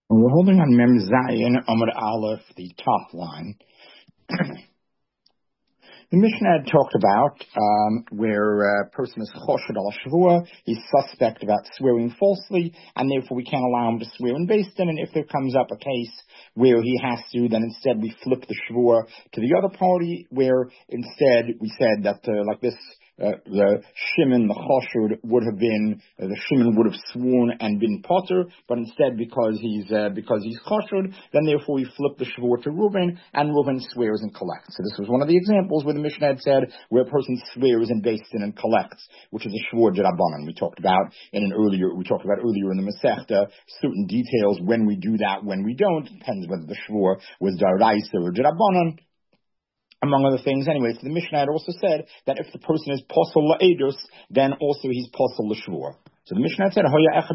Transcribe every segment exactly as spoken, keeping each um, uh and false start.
We're holding on Mem Zayin Amud Aleph, the top line. The Mishnah had talked about um, where a person is choshed al shavua, he's suspect about swearing falsely, and therefore we can't allow him to swear in Beis Din. And if there comes up a case where he has to, then instead we flip the shavua to the other party, where instead we said that uh, like this. Uh, the Shimon, the Choshud, would have been, uh, the Shimon would have sworn and been potter, but instead because he's, uh, because he's Choshud, then therefore we flip the Shavur to Reuben, and Reuben swears and collects. So this was one of the examples where the Mishnah had said, where a person swears in Beis Din and collects, which is a Shavur D'Rabbanan. We talked about in an earlier, we talked about earlier in the Masechta, certain details when we do that, when we don't, depends whether the Shavur was D'Oraisa or D'Rabbanan. Among other things, anyway, so the Mishnah had also said that if the person is posel la'edus, then also he's posel l'shvur. So the Mishnah had said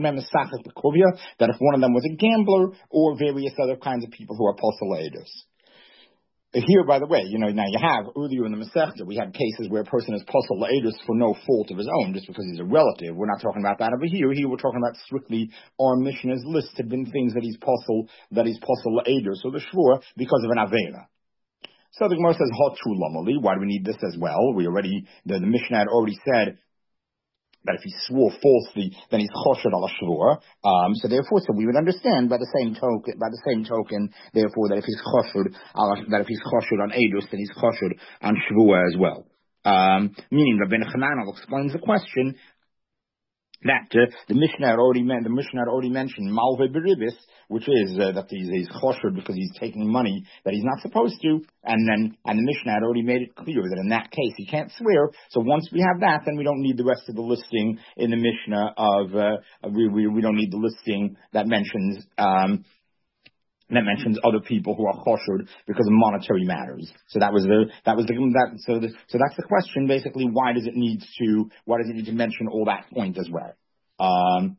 that if one of them was a gambler or various other kinds of people who are posel la'edus. Here, by the way, you know, now you have, earlier in the Masechta, we had cases where a person is posel la'edus for no fault of his own, just because he's a relative. We're not talking about that over here. Here we're talking about strictly our Mishnah's list have been things that he's posel, that he's posel la'edus, or the shvur, because of an avera. So the Gemara says, "Hatu lamali." Why do we need this as well? We already, the, the Mishnah had already said that if he swore falsely, then he's choshed al shvur. Um, so therefore, so we would understand by the same token, by the same token, therefore, that if he's choshed, that if he's choshed on edus, then he's choshed on shvur as well. Um, meaning, Rabbi Chananel explains the question that uh, the Mishnah had already meant, the Mishnah had already mentioned malve beribis, which is uh, that he's, he's choshed because he's taking money that he's not supposed to, and then and the Mishnah had already made it clear that in that case he can't swear. So once we have that, then we don't need the rest of the listing in the Mishnah of uh, we, we we don't need the listing that mentions. Um, that mentions other people who are choshed because of monetary matters. So that was the that was the that so the, so that's the question basically. Why does it need to why does it need to mention all that point as well? Um,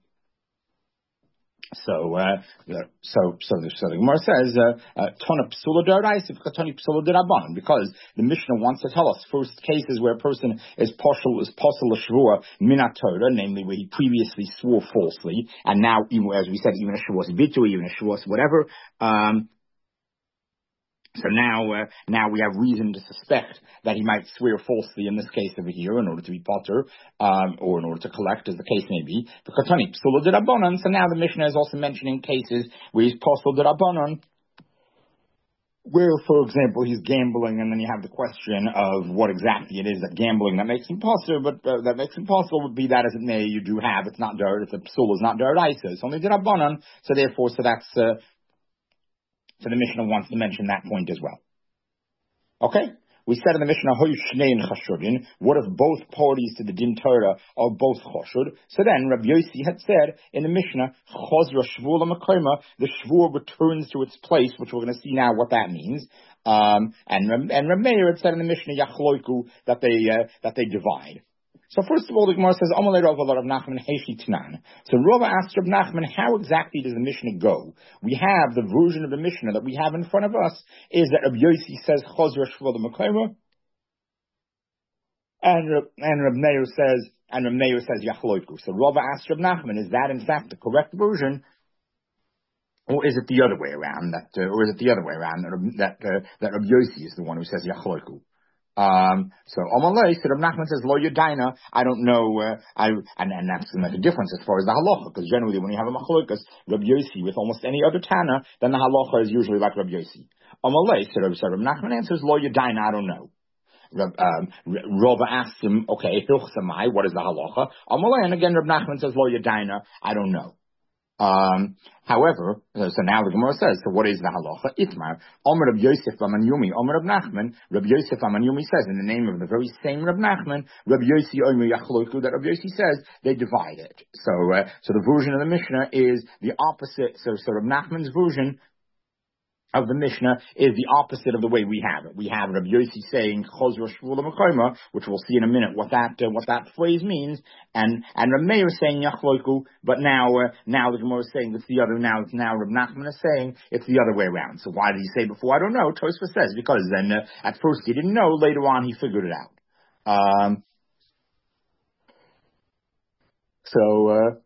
so uh, so so the so the Gemara says Tana Psula D'Oraisa Tana Psula D'Rabbanan, because the Mishnah wants to tell us first cases where a person is partial is posel l'shvur minat Torah, namely where he previously swore falsely, and now even as we said, even a shvuas bitu, even a shvuas whatever. Um, So now, uh, now we have reason to suspect that he might swear falsely in this case over here in order to be potter, um, or in order to collect, as the case may be. So now the Mishnah is also mentioning cases where he's posel d'Rabbanan, where, for example, he's gambling, and then you have the question of what exactly it is that gambling that makes him posel, but uh, that makes him posel would be that as it may, you do have, it's not dirt, it's a psul, it's not d'Oraisa, it's only d'Rabbanan, so therefore, so that's, uh, So the Mishnah wants to mention that point as well. Okay? We said in the Mishnah, Hoy Shnein Chashudin, what if both parties to the Din Torah are both Chashud? So then, Rabbi Yossi had said in the Mishnah, Chozra Shvur L'Makoma, the Shvur returns to its place, which we're going to see now what that means. Um, and and Rabbi Meir had said in the Mishnah, Yachloiku, that they, uh, that they divide. So first of all, the Gemara says, Amalei Rav Rav Nachman Heishi Tanan. So Rava asked Rav Nachman, how exactly does the Mishnah go? We have the version of the Mishnah that we have in front of us is that Rabbi Yossi says Chozra Shvur L'Makoma, and and Rabbi Meir says and Rabbi Meir says Yachloiku. So Rava asked Rav Nachman, is that in fact the correct version, or is it the other way around? That uh, or is it the other way around that that uh, that Rabbi Yossi is the one who says Yachloiku? Um, so Omalei, so Rav Nachman says Lo Yadaina. I don't know. Uh, I and, and that's going to make a difference as far as the halacha, because generally when you have a machlokas Rabbi Yossi with almost any other tana, then the halacha is usually like Rabbi Yossi. Omalei, so Rav Nachman answers Lo Yadaina. I don't know. Um, Rava asks him, okay, Hilchsamai, what is the halacha? Omalei, and again Rav Nachman says Lo Yadaina. I don't know. Um, however, so now the Gemara says, so what is the halacha? Itmar, Omer Reb Yosef Amanyumi, Omer Reb Nachman, Reb Yosef Amanyumi says, in the name of the very same Reb Nachman, Reb Yossi Omer Yachloiku, that Reb Yossi says, they divide it. So, uh, so the version of the Mishnah is the opposite, so, so Reb Nachman's version of the Mishnah is the opposite of the way we have it. We have Rabbi Yossi saying Chozra Shvur L'Makoma, which we'll see in a minute what that uh, what that phrase means, and and Rabbi Meir is saying Yachloiku, but now uh, now the Gemara is saying it's the other. Now it's now Rabbi Nachman is saying it's the other way around. So why did he say before? I don't know. Tosfos says because then uh, at first he didn't know. Later on he figured it out. Um, so uh, yeah.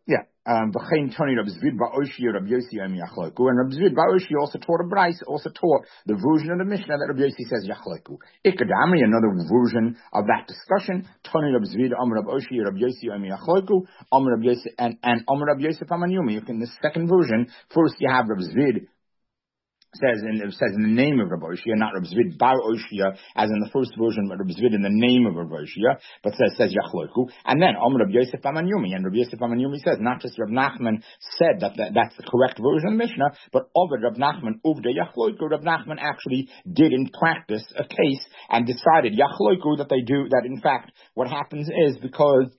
Um, V'chein Toni Rab Zvid Ba'oshi Rab Yossi Em Yachloku. And Rab Zvid Ba'oshi also taught a Bryce, also taught the version of the Mishnah that Rab Yossi says Yachloku. Ikadamri, another version of that discussion. Toni Rab Zvid Am Rab Oshi Rab Yossi Em Yachloku. Am Rab Yossi and and Am Rab Yosef Amanyumi. In the second version, first you have Rab Zvid. Says in it says in the name of Rabbi Oshia, not Rabbi Zvid Bar Oshia, as in the first version, but Rabbi Zvid in the name of Rabbi Oshia, but says says Yachloku, and then Om Rabbi Yosef Amanyumi, and Rabbi Yosef Amanyumi says not just Rabbi Nachman said that, that that's the correct version of the Mishnah, but over Rabbi Nachman Uvda Yachloku, Rabbi Nachman actually did in practice a case and decided Yachloku that they do that. In fact, what happens is because.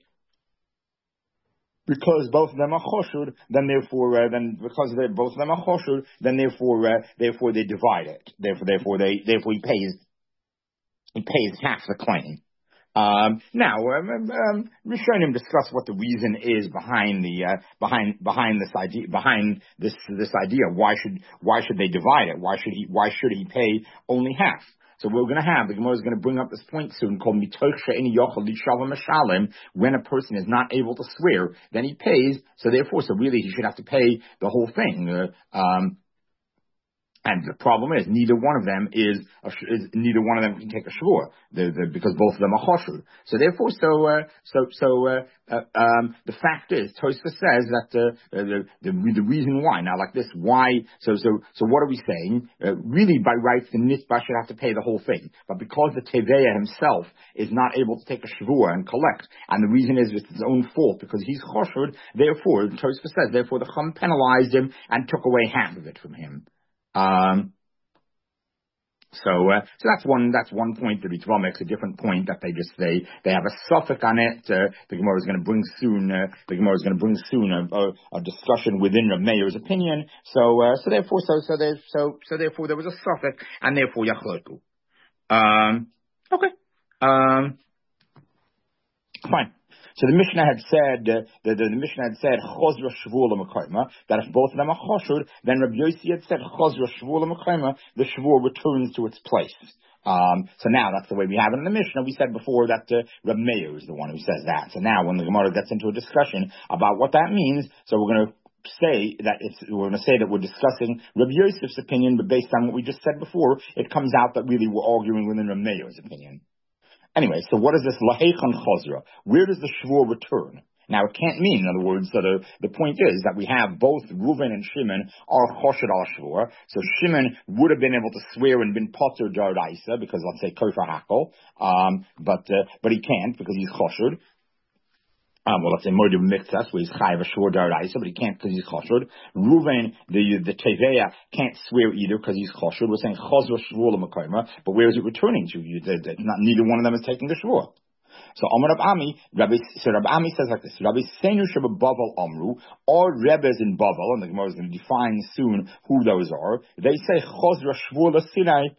Because both of them are choshud, then therefore, uh, then because they both of them are choshud, then therefore, uh, therefore they divide it. Therefore, therefore they, therefore he pays, he pays half the claim. Um, now, um, um, Rishonim discuss what the reason is behind the uh, behind behind this idea behind this this idea. Why should why should they divide it? Why should he why should he pay only half? So we're going to have, the Gemara is going to bring up this point soon, called mitoch she'eni yochel lishav mashalim. When a person is not able to swear, then he pays. So therefore, so really he should have to pay the whole thing. Uh, um, And the problem is, neither one of them is, a, is neither one of them can take a shvur, the, the, because both of them are choshud. So therefore, so uh, so so uh, uh, um, the fact is, Tosfos says that uh, the, the the reason why now, like this, why? So so so what are we saying? Uh, really, by rights, the nitba should have to pay the whole thing, but because the teveya himself is not able to take a shvur and collect, and the reason is it's his own fault because he's choshud. Therefore, Tosfos says, therefore the Chum penalized him and took away half of it from him. Um, so, uh, so that's one, that's one point. The Ritva makes a different point that they just, they, they have a suffix on it. Uh, the Gemara is going to bring soon, uh, the Gemara is going to bring soon a, a, a discussion within Rav Meir's opinion. So, uh, so therefore, so, so there, so, so therefore there was a suffix and therefore Yachloku. Um, okay. Um, fine. So the Mishnah had said, uh, the, the, the Mishnah had said, Chozra Shvur L'Mekayma, that if both of them are Choshud, then Rabbi Yossi had said, Chozra Shvur L'Mekayma, the Shvur returns to its place. Um, so now that's the way we have it in the Mishnah. We said before that uh, Rabbi Meir is the one who says that. So now when the Gemara gets into a discussion about what that means, so we're going to say that it's, we're going to say that we're discussing Rabbi Yosef's opinion, but based on what we just said before, it comes out that really we're arguing within Rabbi Meir's opinion. Anyway, so what is this lahechan chazra? Where does the shvur return? Now, it can't mean, in other words, so the, the point is that we have both Reuven and Shimon are choshad al shvur. So Shimon would have been able to swear and been potter d'oraisa because, let's say, kofer hakel, um, but uh, but he can't because he's choshad. Um, well, let's say Moed Miktas, where he's chayav a shvur d'oraisa, but he can't because he's choshud. Reuven, the the teveya, can't swear either because he's choshud. We're saying chazra shvur l'makayma, but where is it returning to? You, the, the, not, neither one of them is taking the shvur. So Amar Rab Ami, Rabbi, so Rab Ami says like this: Rabbi Seinu Sheba Bavel Amru, all Rebbes in Bavel, and the Gemara is going to define soon who those are. They say chazra shvur l'sinai.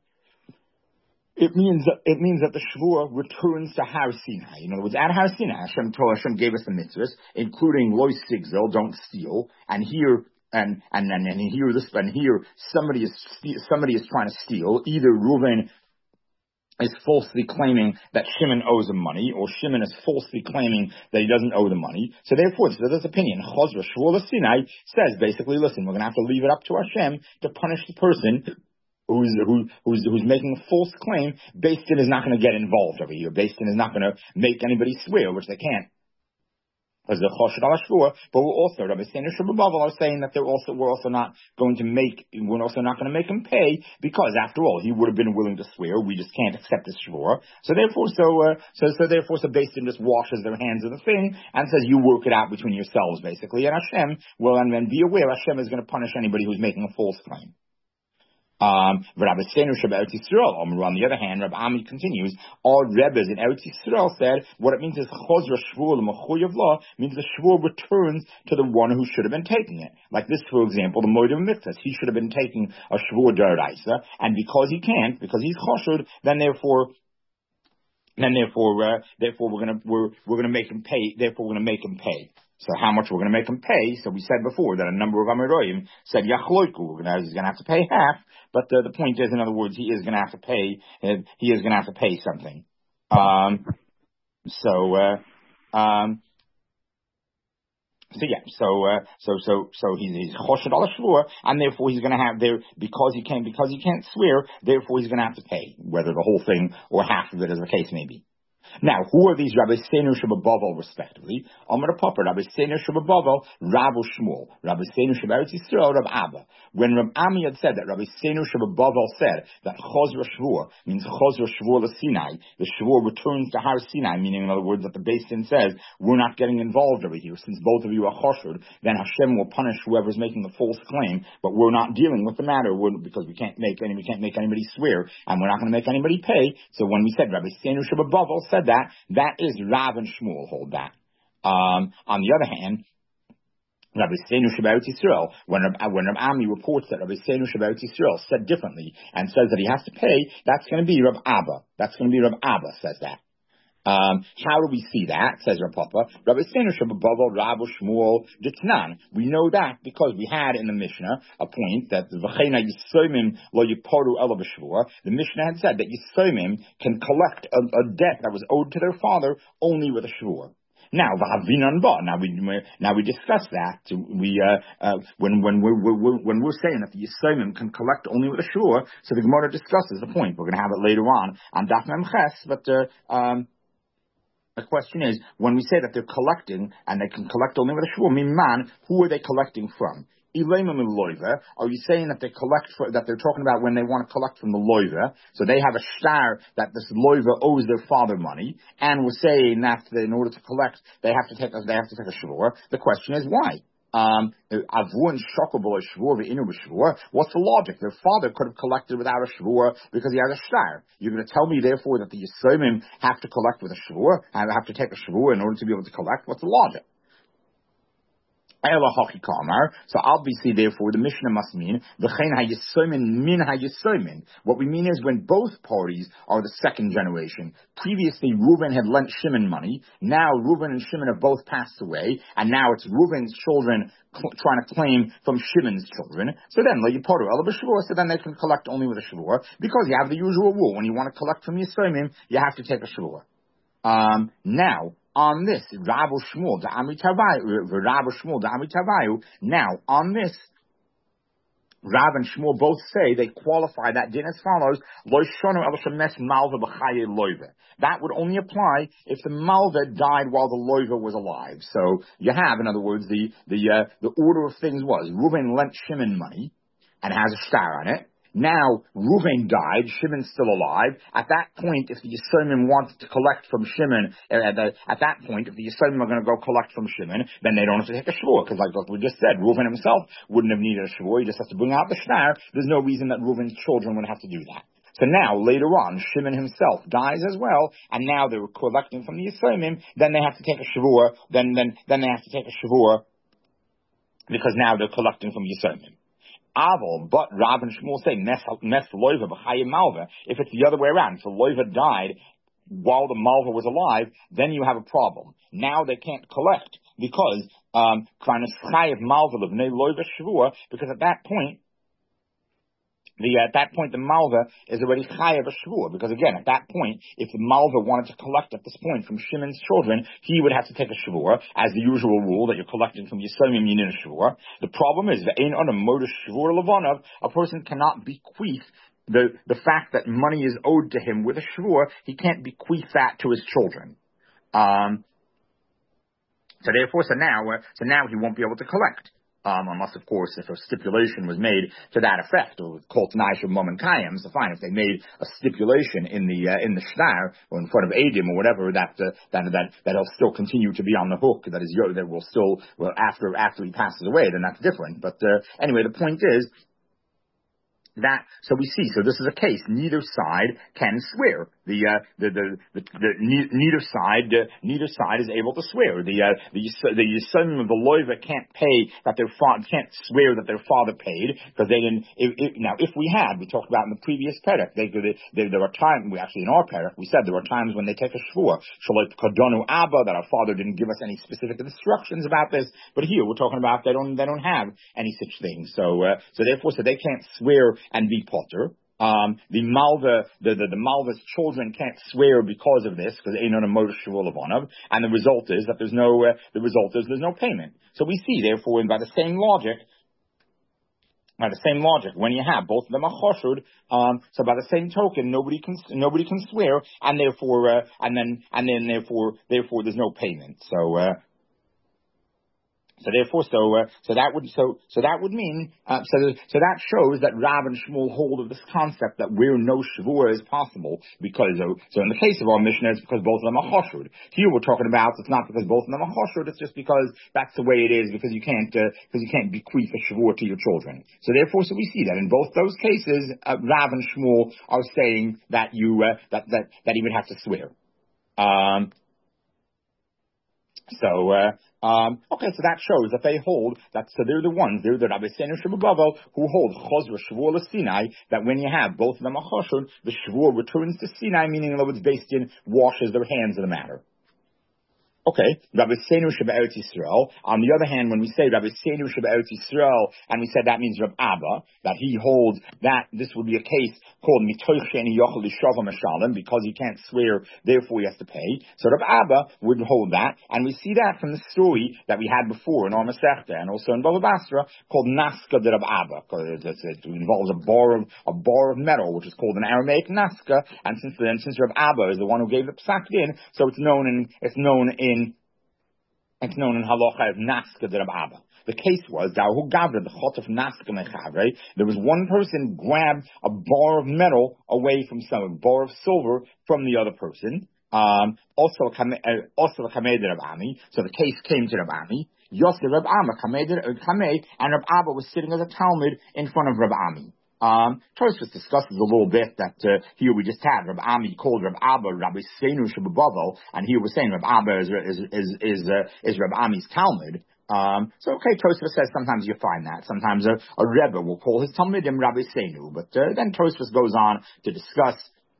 It means that it means that the shvur returns to Har Sinai. In other words, at Har Sinai, Hashem told Hashem gave us the mitzvahs, including lo sigzel, don't steal, and here and and and, and here this and here somebody is somebody is trying to steal. Either Reuven is falsely claiming that Shimon owes him money, or Shimon is falsely claiming that he doesn't owe the money. So therefore, so this opinion, Chazra Shvur Sinai, says basically, listen, we're going to have to leave it up to Hashem to punish the person Who's, who, who's, who's making a false claim. Beis Din is not going to get involved over here. Beis Din is not going to make anybody swear, which they can't. Because they're choshad al shvur, but we're also, Rabbi Seinu Sheba Bavel are saying that they're also, we're also not going to make, we're also not going to make him pay, because after all, he would have been willing to swear. We just can't accept his shvur. So therefore, so, uh, so, so therefore, so Beis Din just washes their hands of the thing and says, you work it out between yourselves, basically. And Hashem, well, and then be aware, Hashem is going to punish anybody who's making a false claim. Um, Rabbi Seinu Sheba Eretz Yisrael. On the other hand, Rabbi Ami continues, all Rebbes in Eretz Yisrael said, what it means is Chozra Shvur L'Mechuyev Law means the Shvur returns to the one who should have been taking it. Like this, for example, the Moed Miktas. He should have been taking a Shvur d'oraisa, and because he can't, because he's Choshud, then therefore, then therefore, uh, therefore we're gonna, we're, we're gonna make him pay, therefore we're gonna make him pay. So how much we're going to make him pay? So we said before that a number of Amiroyim said Yachloiku, we're going to, he's going to have to pay half. But the, the point is, in other words, he is going to have to pay. Uh, he is going to have to pay something. Um, so, uh, um, So yeah, so uh, so so so he's he's choshed al shvur, and therefore he's going to have there because he can't because he can't swear. Therefore he's going to have to pay, whether the whole thing or half of it, as the case may be. Now, who are these Rabbi Seinu Shabbabavel, respectively? Amar Papa, Rabbi Seinu Shabbabavel, Rabbi Shmuel, Rabbi Seinu Shabbaret Yisrael, Rabbi Abba. When Rabbi Ami had said that, Rabbi Seinu Shabbabavel said that Chozra Shvur means Chozra Shvur Sinai, the Shvur returns to Har Sinai, meaning in other words that the Beis Din says, we're not getting involved over here, since both of you are Choshud, then Hashem will punish whoever's making the false claim, but we're not dealing with the matter we're, because we can't make any, we can't make anybody swear, and we're not going to make anybody pay. So when we said Rabbi Seinu Shabbabavel said that, that is Rav and Shmuel hold that. Um, on the other hand, Rabbi Seinu Shabbat Yisrael, when Rabbi, when Rabbi Ami reports that Rabbi Seinu Shabbat Yisrael said differently and says that he has to pay, that's going to be Rabbi Abba. That's going to be Rabbi Abba says that. Um, how do we see that? Says Rav Papa. Rabbi Seinu Shabbabavel, Rabbi Shmuel, Ditnan. We know that because we had in the Mishnah a point that the V'cheina Yisomim lo yiporu ela b'shvur. The Mishnah had said that Yisomim can collect a, a debt that was owed to their father only with a shvur. Now, v'havinan ba. Now we now we discuss that. We uh, uh, when when we're, we're when we're saying that the Yisomim can collect only with a shvur. So the Gemara discusses the point. We're going to have it later on on Daf Mem Ches, but uh, um. The question is, when we say that they're collecting, and they can collect only with a shvur, miman, who are they collecting from? Ilema min loiva, are you saying that they collect, for, that they're talking about when they want to collect from the loiva, so they have a shtar that this loiva owes their father money, and we're saying that in order to collect, they have to take, they have to take a shvur. The question is, why? Um, what's the logic? Their father could have collected without a shvur because he has a shtar. You're going to tell me, therefore, that the Yisomim have to collect with a shvur, and have to take a shvur in order to be able to collect? What's the logic? So obviously, therefore, the Mishnah must mean what we mean is when both parties are the second generation. Previously, Reuven had lent Shimon money. Now, Reuven and Shimon have both passed away, and now it's Reuven's children cl- trying to claim from Shimon's children. So then, so then they can collect only with a shvur, because you have the usual rule: when you want to collect from Yisomim, you have to take a shvur. Um, now. On this, Rabbi Shmuel, Rabbi Shmuel, now, on this, Rav and Shmuel both say, they qualify that din as follows, that would only apply if the malva died while the loiva was alive. So, you have, in other words, the, the, uh, the order of things was, Reuven lent Shimon money, and has a star on it. Now, Reuven died, Shimon's still alive. At that point, if the Yisomim wanted to collect from Shimon, uh, the, at that point, if the Yisomim are going to go collect from Shimon, then they don't have to take a shvur, because like we just said, Reuven himself wouldn't have needed a shvur, he just has to bring out the shtar. There's no reason that Reuven's children would have to do that. So now, later on, Shimon himself dies as well, and now they're collecting from the Yisomim, then they have to take a shvur, then, then, then they have to take a shvur, because now they're collecting from Yisomim. Aval, but Rav and Shmuel say mes loiva b'chayim malva. If it's the other way around, if the loiva died while the malva was alive, then you have a problem. Now they can't collect because um malva loiva shvur, because at that point The, at that point, the malva is already chayav a shvur, because again, at that point, if the malva wanted to collect at this point from Shimon's children, he would have to take a shvur, as the usual rule that you're collecting from Yisomim, you need a shvur. The problem is, the ein on a motor shvur levanav, a person cannot bequeath the, the fact that money is owed to him with a shvur, he can't bequeath that to his children. Um, so therefore, so now, uh, so now he won't be able to collect. Um, unless, of course, if a stipulation was made to that effect, or called Tanaish of Mom and Kayim, so fine. If they made a stipulation in the uh, in the shtar or in front of Adim or whatever, that uh, that that that he'll still continue to be on the hook. That is, that will still well after after he passes away, then that's different. But uh, anyway, the point is that so we see. So this is a case. Neither side can swear. The uh, the the, the, the neither side uh, neither side is able to swear. The uh, the the son of the loiva can't pay that their father can't swear that their father paid, because they didn't. If, if, now, if we had, we talked about in the previous perek, they, they, they, there are times. We actually in our perek we said there are times when they take a shvur, shalot kadonu abba, that our father didn't give us any specific instructions about this. But here we're talking about they don't they don't have any such thing. So uh, so therefore, so they can't swear and be potter. Um, the Malva, the, the, the Malva's children can't swear because of this, because ain't on a motor shvulah, and the result is that there's no, uh, the result is there's no payment. So we see, therefore, and by the same logic, by the same logic, when you have both of them are choshud, um, so by the same token, nobody can nobody can swear, and therefore, uh, and then and then therefore, therefore, there's no payment. So. Uh, So therefore, so uh, so that would so so that would mean uh, so so that shows that Rav and Shmuel hold of this concept that where no shavua is possible because uh, so in the case of our Mishnah it's because both of them are choshud. Here we're talking about it's not because both of them are choshud, it's just because that's the way it is because you can't uh, because you can't bequeath a shavua to your children. So therefore, so we see that in both those cases, uh, Rav and Shmuel are saying that you uh, that that that he would have to swear. Um, so. Uh, Um, okay, so that shows that they hold that, so they're the ones, they're the Rabbi Seinu Shebabavo who hold Chosra Shavua Sinai, that when you have both of them a Choshud, the Shavua returns to Sinai, meaning in other words, based in washes their hands of the matter. Okay, Rabbi Seinu Sheba Eretz Yisrael. On the other hand, when we say Rabbi Seinu Sheba Eretz Yisrael, and we said that means Rab Abba, that he holds that this would be a case called Mitoich Sheni Yochel Lishavam Meshalem, because he can't swear, therefore he has to pay. So Rab Abba would hold that, and we see that from the story that we had before in our Masechta, and also in Bava Basra, called Naska de Rab Abba. It involves a bar of a bar of metal, which is called an Aramaic Naska, and since then, since Rab Abba is the one who gave the Psak Din, so it's known in it's known in It's known in halacha as naska de Rab Abba. The case was Dahu Gavra, the chot of naska mechavre. There was one person grabbed a bar of metal away from some a bar of silver from the other person. Um, also, also kamei de Rab Ami. So the case came to Rab Ami. Yosef Rab Amma kamei kamei, and Rab Abba was sitting as a talmid in front of Rab Ami. Um, Tosfos discusses a little bit that uh, here we just had Rab Ami called Rab Abba Rabbi Seinu Shebabavo, and here we're saying Rab Abba is is is is, uh, is Rab Ami's Talmud. Um, so okay, Tosfos says sometimes you find that sometimes a, a Rebbe will call his Talmidim Rabbi Seinu, but uh, then Tosfos goes on to discuss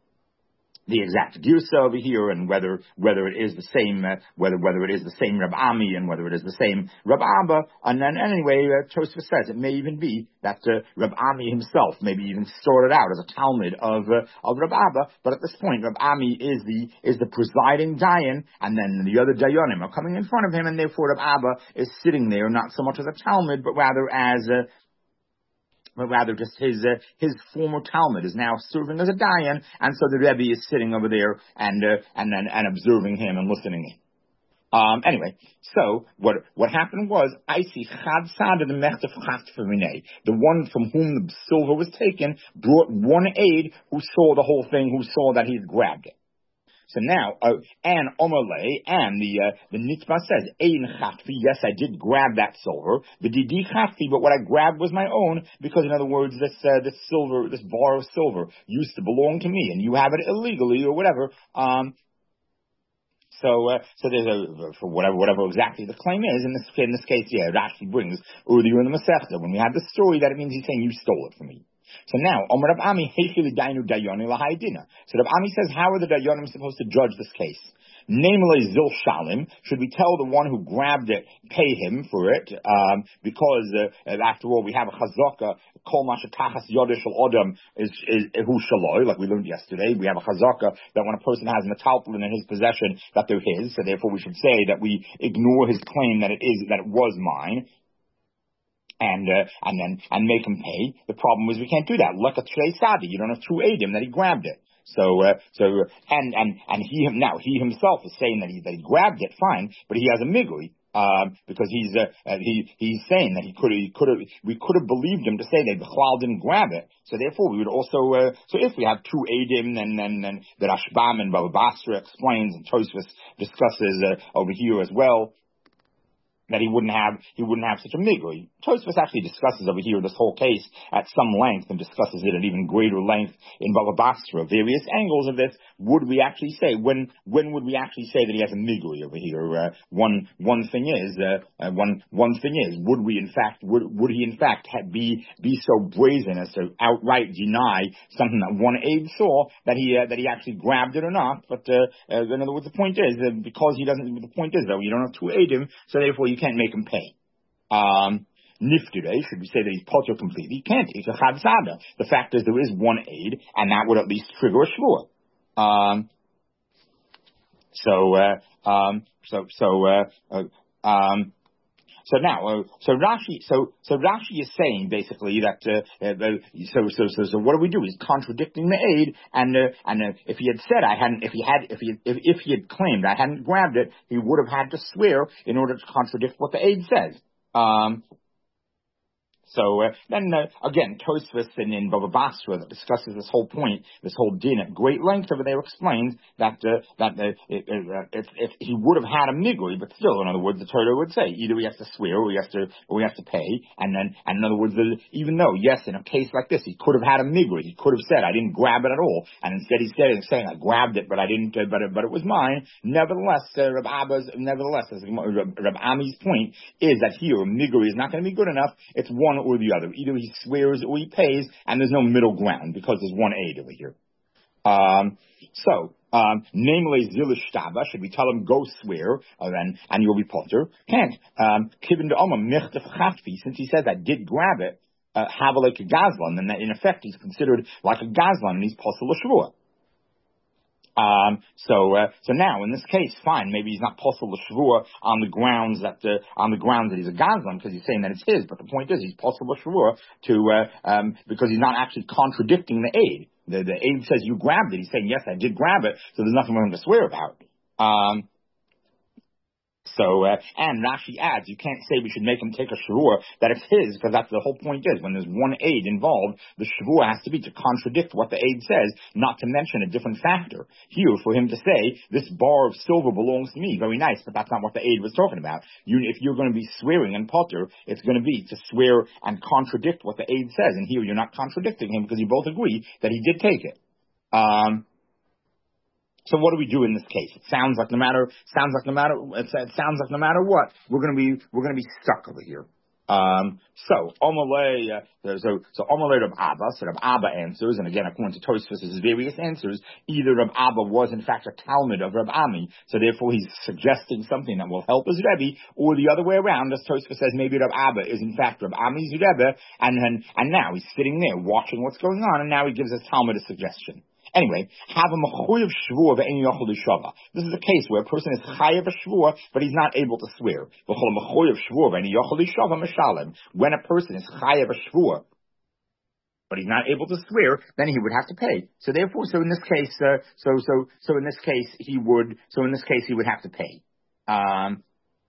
the exact girsa over here, and whether whether it is the same, uh, whether whether it is the same Rab Ami, and whether it is the same Rab Abba. And then anyway, uh, Tosfos says it may even be that uh, Rab Ami himself maybe even started out as a Talmud of uh, of Rab Abba, but at this point Rab Ami is the is the presiding dayan, and then the other dayanim are coming in front of him, and therefore Rab Abba is sitting there not so much as a Talmud, but rather as uh, but rather just his uh, his former Talmud is now serving as a dayan, and so the Rebbe is sitting over there and uh, and then and observing him and listening in. Um, anyway, so what what happened was I see Chad Sada the Mechtef Chatzfaminei, the one from whom the silver was taken, brought one aide who saw the whole thing, who saw that he had grabbed it. So now, uh, and Omerle, and the, uh, the Nitzvah says, Ein Chatfi, yes, I did grab that silver, the Didi Chatfi, but what I grabbed was my own, because in other words, this, uh, this silver, this bar of silver used to belong to me, and you have it illegally or whatever, um, So, uh, so there's a, for whatever, whatever exactly the claim is, in this, in this case, yeah, Rashi brings earlier in the Masechta, when we had the story, that it means he's saying you stole it from me. So now, Omer Rab Ami, Heichili Dainu Dayoni Lahaidina. So Rab Ami says, how are the Dayonim supposed to judge this case? Namely, Zil Shalim, should we tell the one who grabbed it, pay him for it, um, because, uh, after all, we have a chazaka, Kol Mashatachas Yodesh Shel Odom is, is, Hu Shaloi, like we learned yesterday. We have a chazaka that when a person has an metaltalin in his possession, that they're his, so therefore we should say that we ignore his claim that it is, that it was mine. And uh, and then and make him pay. The problem is we can't do that. Look at Trey Sadi. You don't have two Adim that he grabbed it. So uh, so and and and he now he himself is saying that he that he grabbed it, fine, but he has a migui. Um, because he's uh, uh, he he's saying that he could he could have we could have believed him to say that Bechlal didn't grab it. So therefore we would also uh, so if we have two Adim, then then then the Rashbam and Baba Basra explains, and Tosfos discusses uh, over here as well, that he wouldn't have, he wouldn't have such a migui. Tosfos actually discusses over here this whole case at some length, and discusses it at even greater length in Bava Basra, various angles of this. Would we actually say, when, when would we actually say that he has a migui over here? Uh, one, one thing is, uh, uh, one, one thing is, would we in fact, would, would he in fact have be, be so brazen as to outright deny something that one aide saw, that he, uh, that he actually grabbed it or not? But, uh, uh, in other words, the point is, uh, because he doesn't, the point is though, you don't have two aidim, so therefore you can't make him pay. Um, Niftire, should we say that he's potter completely? He can't. He's a chadsada. The fact is there is one aid, and that would at least trigger a shvua. Um, so, uh, um, so, so, uh, uh, um, So now, uh, so Rashi, so so Rashi is saying basically that uh, uh, so so so so what do we do? He's contradicting the aid, and uh, and uh, if he had said I hadn't, if he had, if he if, if he had claimed I hadn't grabbed it, he would have had to swear in order to contradict what the aid says. Um, So uh, then uh, again, Tosfos in, in Baba Basra that discusses this whole point, this whole din at great length over there explains that uh, that uh, it, uh, if, if he would have had a migui, but still, in other words, the Torah would say either he has to swear or he has to or he has to pay, and then and in other words, the, even though yes, in a case like this, he could have had a migui, he could have said I didn't grab it at all, and instead he said saying I grabbed it, but I didn't, uh, but but it was mine. Nevertheless, uh, Rab Abba's nevertheless, as Rab, Rab Ami's point is that here migui is not going to be good enough. It's one or the other. Either he swears or he pays, and there's no middle ground because there's one aid over here. Um, so, um, namely, zilishtaba, should we tell him go swear, uh, and, and you'll be potter? Can't. Um, kibin de oma michtef chatfi, since he says I did grab it, uh, have like a gazlan, and that in effect he's considered like a gazlan, and he's posel l'shvua. Um, so, uh, so now in this case, fine, maybe he's not posel l'shvua on the grounds that, uh, on the grounds that he's a gazlan because he's saying that it's his, but the point is he's posel l'shvua to, uh, um, because he's not actually contradicting the aid. The, the aid says you grabbed it. He's saying, yes, I did grab it, so there's nothing for him to swear about. Um, So, uh, and Rashi adds, you can't say we should make him take a shavua that it's his, because that's the whole point is, when there's one aid involved, the shavua has to be to contradict what the aid says, not to mention a different factor. Here, for him to say, this bar of silver belongs to me, very nice, but that's not what the aid was talking about. You, if you're going to be swearing in potter, it's going to be to swear and contradict what the aid says, and here you're not contradicting him because you both agree that he did take it. Um, So what do we do in this case? It sounds like no matter, sounds like no matter, it sounds like no matter what, we're going to be, we're going to be stuck over here. Um, so, Omalei, uh, so, so Omalei Rab Abba, so Rab Abba answers, and again, according to Tosfos' various answers, either Rab Abba was in fact a Talmud of Rab Ami, so therefore he's suggesting something that will help his Rebbe, or the other way around, as Tosfos says, maybe Rab Abba is in fact Rab Ami's Rebbe, and, and, and now he's sitting there watching what's going on, and now he gives his Talmud a suggestion. Anyway, have a mechuyev shvua ve'en yochel l'shava. This is a case where a person is chayev a shvua, but he's not able to swear. V'chol mechuyev shvua ve'en yochel l'shava mishalem. When a person is chayev a shvua, but he's not able to swear, then he would have to pay. So therefore, so in this case, uh, so so so in this case he would, so in this case he would have to pay. Um,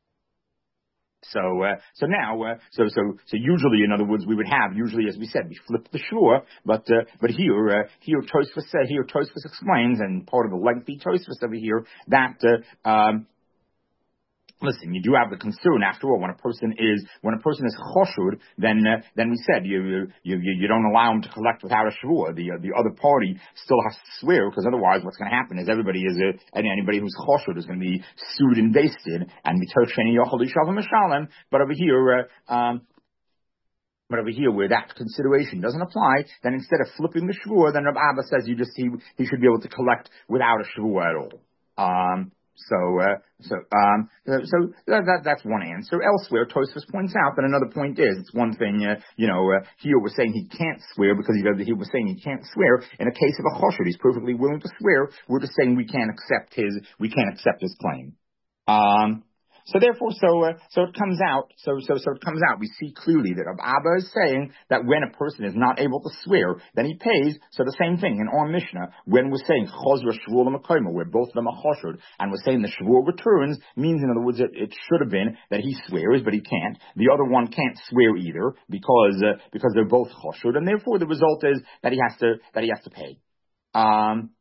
So, uh, so now, uh, so, so, so usually, in other words, we would have, usually, as we said, we flip the shvua, but, uh, but here, uh, here Tosfos said, here Tosfos explains, and part of the lengthy Tosfos over here, that, uh, um, listen, you do have the concern, after all, when a person is, when a person is choshud, then, uh, then we said, you, you, you, you don't allow him to collect without a shvua. The, uh, the other party still has to swear, because otherwise what's going to happen is everybody is, uh, and anybody who's choshud is going to be sued and basted, and be tosheni yochel l'shavim mishalem, but over here, uh, um, But over here, where that consideration doesn't apply, then instead of flipping the shvua, then Rab Abba says you just, he, he should be able to collect without a shvua at all. Um, So, uh, so, um, so that, that, that's one answer. Elsewhere, Tosfos points out that another point is, it's one thing, uh, you know, uh, here we're saying he can't swear because he, he was saying he can't swear. In a case of a choshud, he's perfectly willing to swear. We're just saying we can't accept his, we can't accept his claim. Um, So therefore, so uh, so it comes out, so so so it comes out. We see clearly that Rab Abba is saying that when a person is not able to swear, then he pays. So the same thing in our Mishnah, when we're saying chozra shvuah l'makoma, where both of them are choshud, and we're saying the shvuah returns, means in other words it, it should have been that he swears, but he can't. The other one can't swear either because uh, because they're both choshud, and therefore the result is that he has to that he has to pay. Um.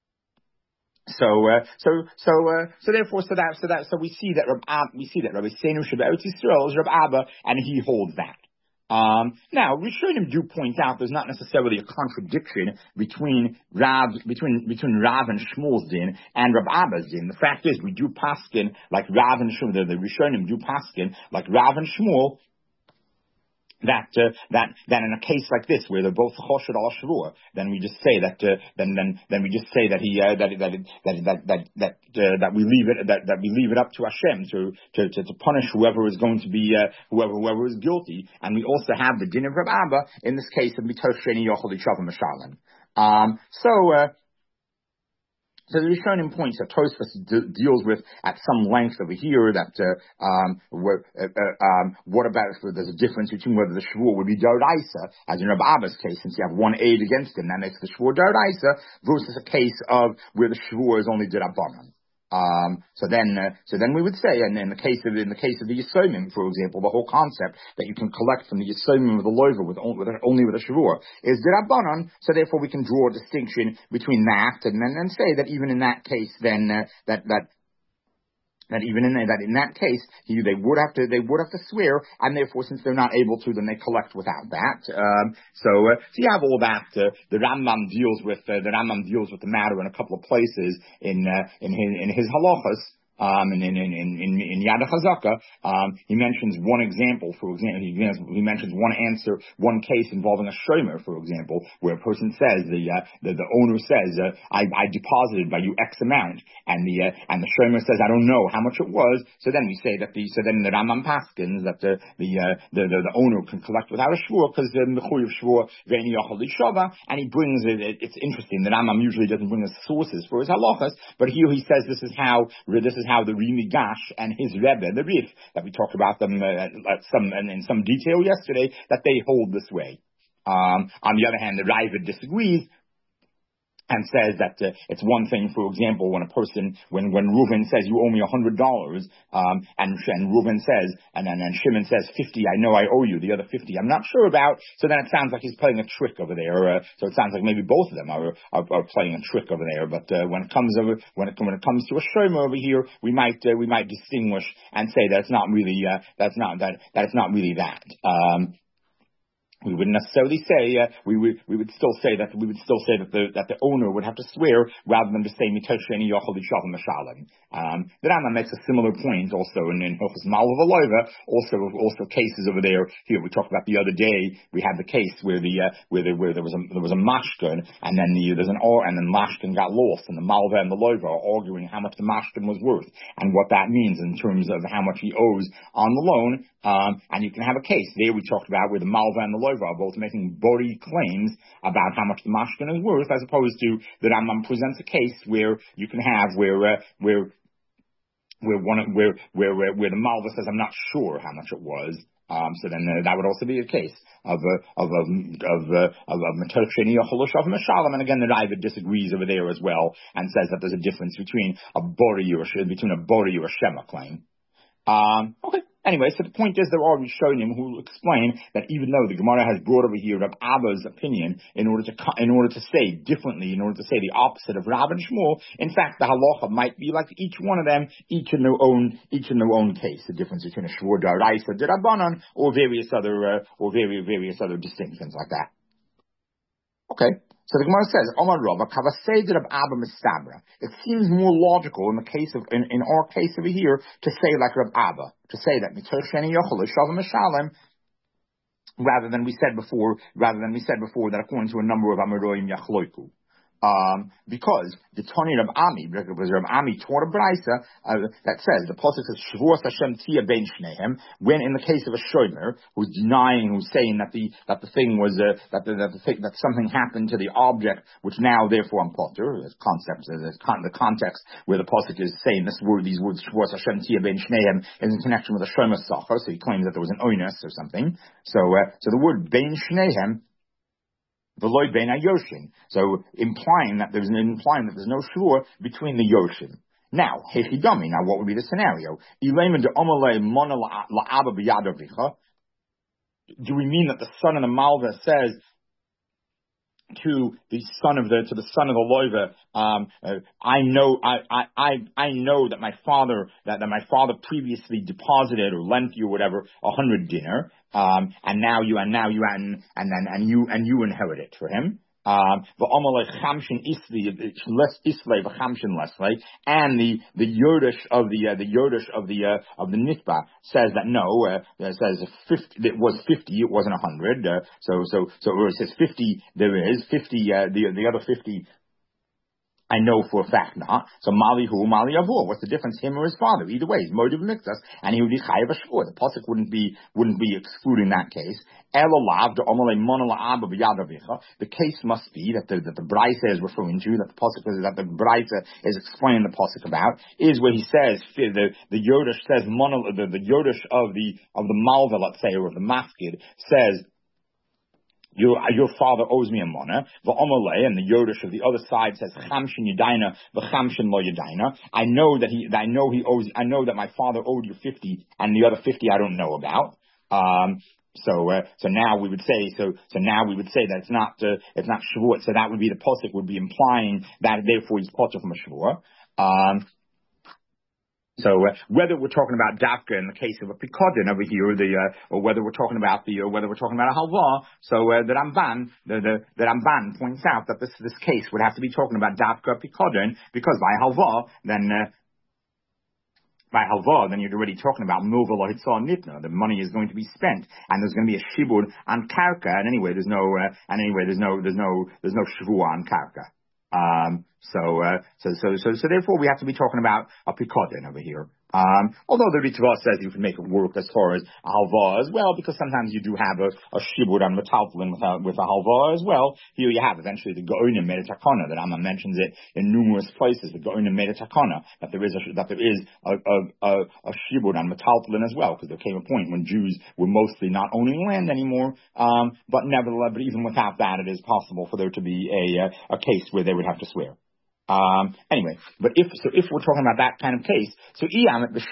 So, uh, so, so, uh, so therefore, so that, so that, so we see that Rab Abba, we see that Rabbi Seinu Shabbat Yisrael is Rab Abba, and he holds that. Um, now, Rishonim do point out there's not necessarily a contradiction between Rav, between, between Rav and Shmuel's din and Rab Abba's din. The fact is, we do paskin like Rav and Shmuel, the, the Rishonim do paskin like Rav and Shmuel, that uh, that that in a case like this where they're both choshed al shavua, then we just say that uh, then then then we just say that he uh, that that that that that that uh, that we leave it that, that we leave it up to Hashem to to to, to punish whoever is going to be uh, whoever whoever is guilty, and we also have the din of Rab Abba in this case of mitosh sheni yochel lishav mishalim. Um, so. Uh, So the Rishonim points that Tosfos d- deals with at some length over here that uh, um, where, uh, uh, um, what about if there's a difference between whether the shvur would be Doraisa, as in Rab Abba's case, since you have one aid against him, that makes the shvur Doraisa, versus a case of where the shvur is only Dirabanan. Um, so then, uh, so then we would say, and in the case of in the case of the Yisomim, for example, the whole concept that you can collect from the Yisomim with a loiva with, with only with a shavur is dirabanan. So therefore, we can draw a distinction between that and then and say that even in that case, then uh, that that. That even in that in that case, he, they would have to they would have to swear, and therefore, since they're not able to, then they collect without that. Um, so, uh, so you have all that. Uh, the Rambam deals with uh, the Rambam deals with the matter in a couple of places in uh, in his in his halachas. Um, in, in, in, in, in Yad HaChazaka, um, he mentions one example, for example, he, he mentions one answer, one case involving a shomer, for example, where a person says, the, uh, the, the owner says, uh, I, I deposited by you X amount, and the, uh, and the shomer says, I don't know how much it was, so then we say that the, so then the Rambam paskins that the, the, uh, the, the, the owner can collect without a shvur, because the mechuy of shvur, ve'eni yochel lishava, and he brings it, it, it's interesting, the Rambam usually doesn't bring us sources for his halachas, but here he says this is how, this is how the Rimi Gash and his Rebbe, the Rif, that we talked about them uh, at some, in some detail yesterday, that they hold this way. Um, on the other hand, the Ravid disagrees and says that uh, it's one thing, for example, when a person, when, when Reuven says, you owe me a hundred dollars, um, and, and Reuven says, and then and Shimon says, fifty, I know I owe you, the other fifty, I'm not sure about, so then it sounds like he's playing a trick over there, uh, so it sounds like maybe both of them are, are, are playing a trick over there, but, uh, when it comes over, when it, when it comes to a shomer over here, we might, uh, we might distinguish and say that it's not really, uh, that's not, that, that it's not really that. Um, We wouldn't necessarily say uh, we would we would still say that we would still say that the that the owner would have to swear rather than to say mitosh sheni yochel lishav mishalim. Um, the Rambam makes a similar point also in, in Hilchos Malva V'Loiva, also also cases over there. Here we talked about the other day. We had the case where the uh, where the, where there was a there was a mashkin and then the, there's an or and then mashkin got lost and the Malva and the Loiva are arguing how much the mashkin was worth and what that means in terms of how much he owes on the loan. Um, and you can have a case there we talked about where the Malva and the Loiva are both making body claims about how much the mashkin is worth, as opposed to the Rambam presents a case where you can have where uh, where where one where where where, where the Malva says I'm not sure how much it was. Um, so then uh, that would also be a case of uh, of of of uh, of mitoch sheni yochel lishav mishalim, and again the Ravid disagrees over there as well and says that there's a difference between a bori or a, between a bori or a shema claim. Um, okay. Anyway, so the point is there are Rishonim who explain that even though the Gemara has brought over here Rab Abba's opinion in order to in order to say differently, in order to say the opposite of Rab and Shmuel, in fact the halacha might be like each one of them, each in their own each in their own case. The difference between a shvur d'oraisa d'Rabbanan or various other uh, or various various other distinctions like that. Okay. So the Gemara says, Omar Rava, Kavasei Rab Abba Mistabra. It seems more logical in the case of, in, in our case over here, to say like Rab Abba, to say that Mitoch Sheni Yochel Lishav Mishalim, rather than we said before, rather than we said before that according to a number of Amoraim Yachloiku. Um, because the Tani Rab Ami, Rab Ami taught a brisa uh, that says the pasuk says Shavuos Hashem Tia Ben Shnehem. When in the case of a shomer who's denying, who's saying that the that the thing was uh, that the, that the thing, that something happened to the object, which now therefore I'm potter. There's concepts, there's con- the context where the pasuk is saying this word, these words Shavuos Hashem Tia Ben Shnehem is in connection with a shomer sacha. So he claims that there was an oinus or something. So uh, so the word Ben Shnehem. V'loy ben ha-yoshin. So implying that there's an implying that there's no shvur between the yoshin. Now, hechidami. Now, what would be the scenario? Do we mean that the son of the Malva says to the son of the to the son of the loiva, um, uh, I know I, I I I know that my father that, that my father previously deposited or lent you whatever a hundred dinar, um, and now you and now you and and and, and you and you inherit it for him. Um, and the the Yodesh of the uh, the Yodesh of the uh, of the Nitba says that no, uh, it says fifty. It was fifty. It wasn't a hundred. Uh, so so so it says fifty. There is fifty. Uh, the the other fifty. I know for a fact not. So Mali who, Mali Avur. What's the difference, him or his father? Either way, he's motive mixus, and he would be chayav shvur. The pasuk wouldn't be wouldn't be excluding that case. Elolav the omale monala abba b'yadavicha. The case must be that the that the Braisa is referring to, that the pasuk is that the Braisa is explaining the pasuk about, is where he says the the Yodesh says monal the the Yodesh of the of the Malva, let's say, or of the Mafkid says, Your, your father owes me a mana, v'omalei, and the Yodesh of the other side says, chamshin yadaina, v'chamshin lo yadaina. I know that he, I know he owes, I know that my father owed you fifty, and the other fifty I don't know about. Um, so, uh, so now we would say, so, so now we would say that it's not, uh, it's not shvuah. So that would be, the posik would be implying that therefore he's potter from a shvuah. Um, So uh, whether we're talking about dafka in the case of a pikodin over here, the uh, or whether we're talking about the or whether we're talking about a halva, so uh, the Ramban the, the the Ramban points out that this this case would have to be talking about dafka pikodin, because by halva then uh, by halva then you're already talking about milva lohitzah nitna. The money is going to be spent, and there's going to be a shibud on karka, and anyway there's no uh, and anyway there's no there's no there's no shvuah on karka. Um, so, uh, so, so, so, so therefore we have to be talking about a pikodin over here. Um, although the Ritva says you can make it work as far as a halva as well, because sometimes you do have a, a shibud on metaltalin with a, with a halva as well. Here you have eventually the go'onim made a takana, that Amma mentions it in numerous places, the go'onim made a takana, that there is a, that there is a, a, a, a shibud on metaltalin as well, because there came a point when Jews were mostly not owning land anymore, um, but nevertheless, but even without that, it is possible for there to be a, a, a case where they would have to swear. Um, anyway, but if, so if we're talking about that kind of case, so if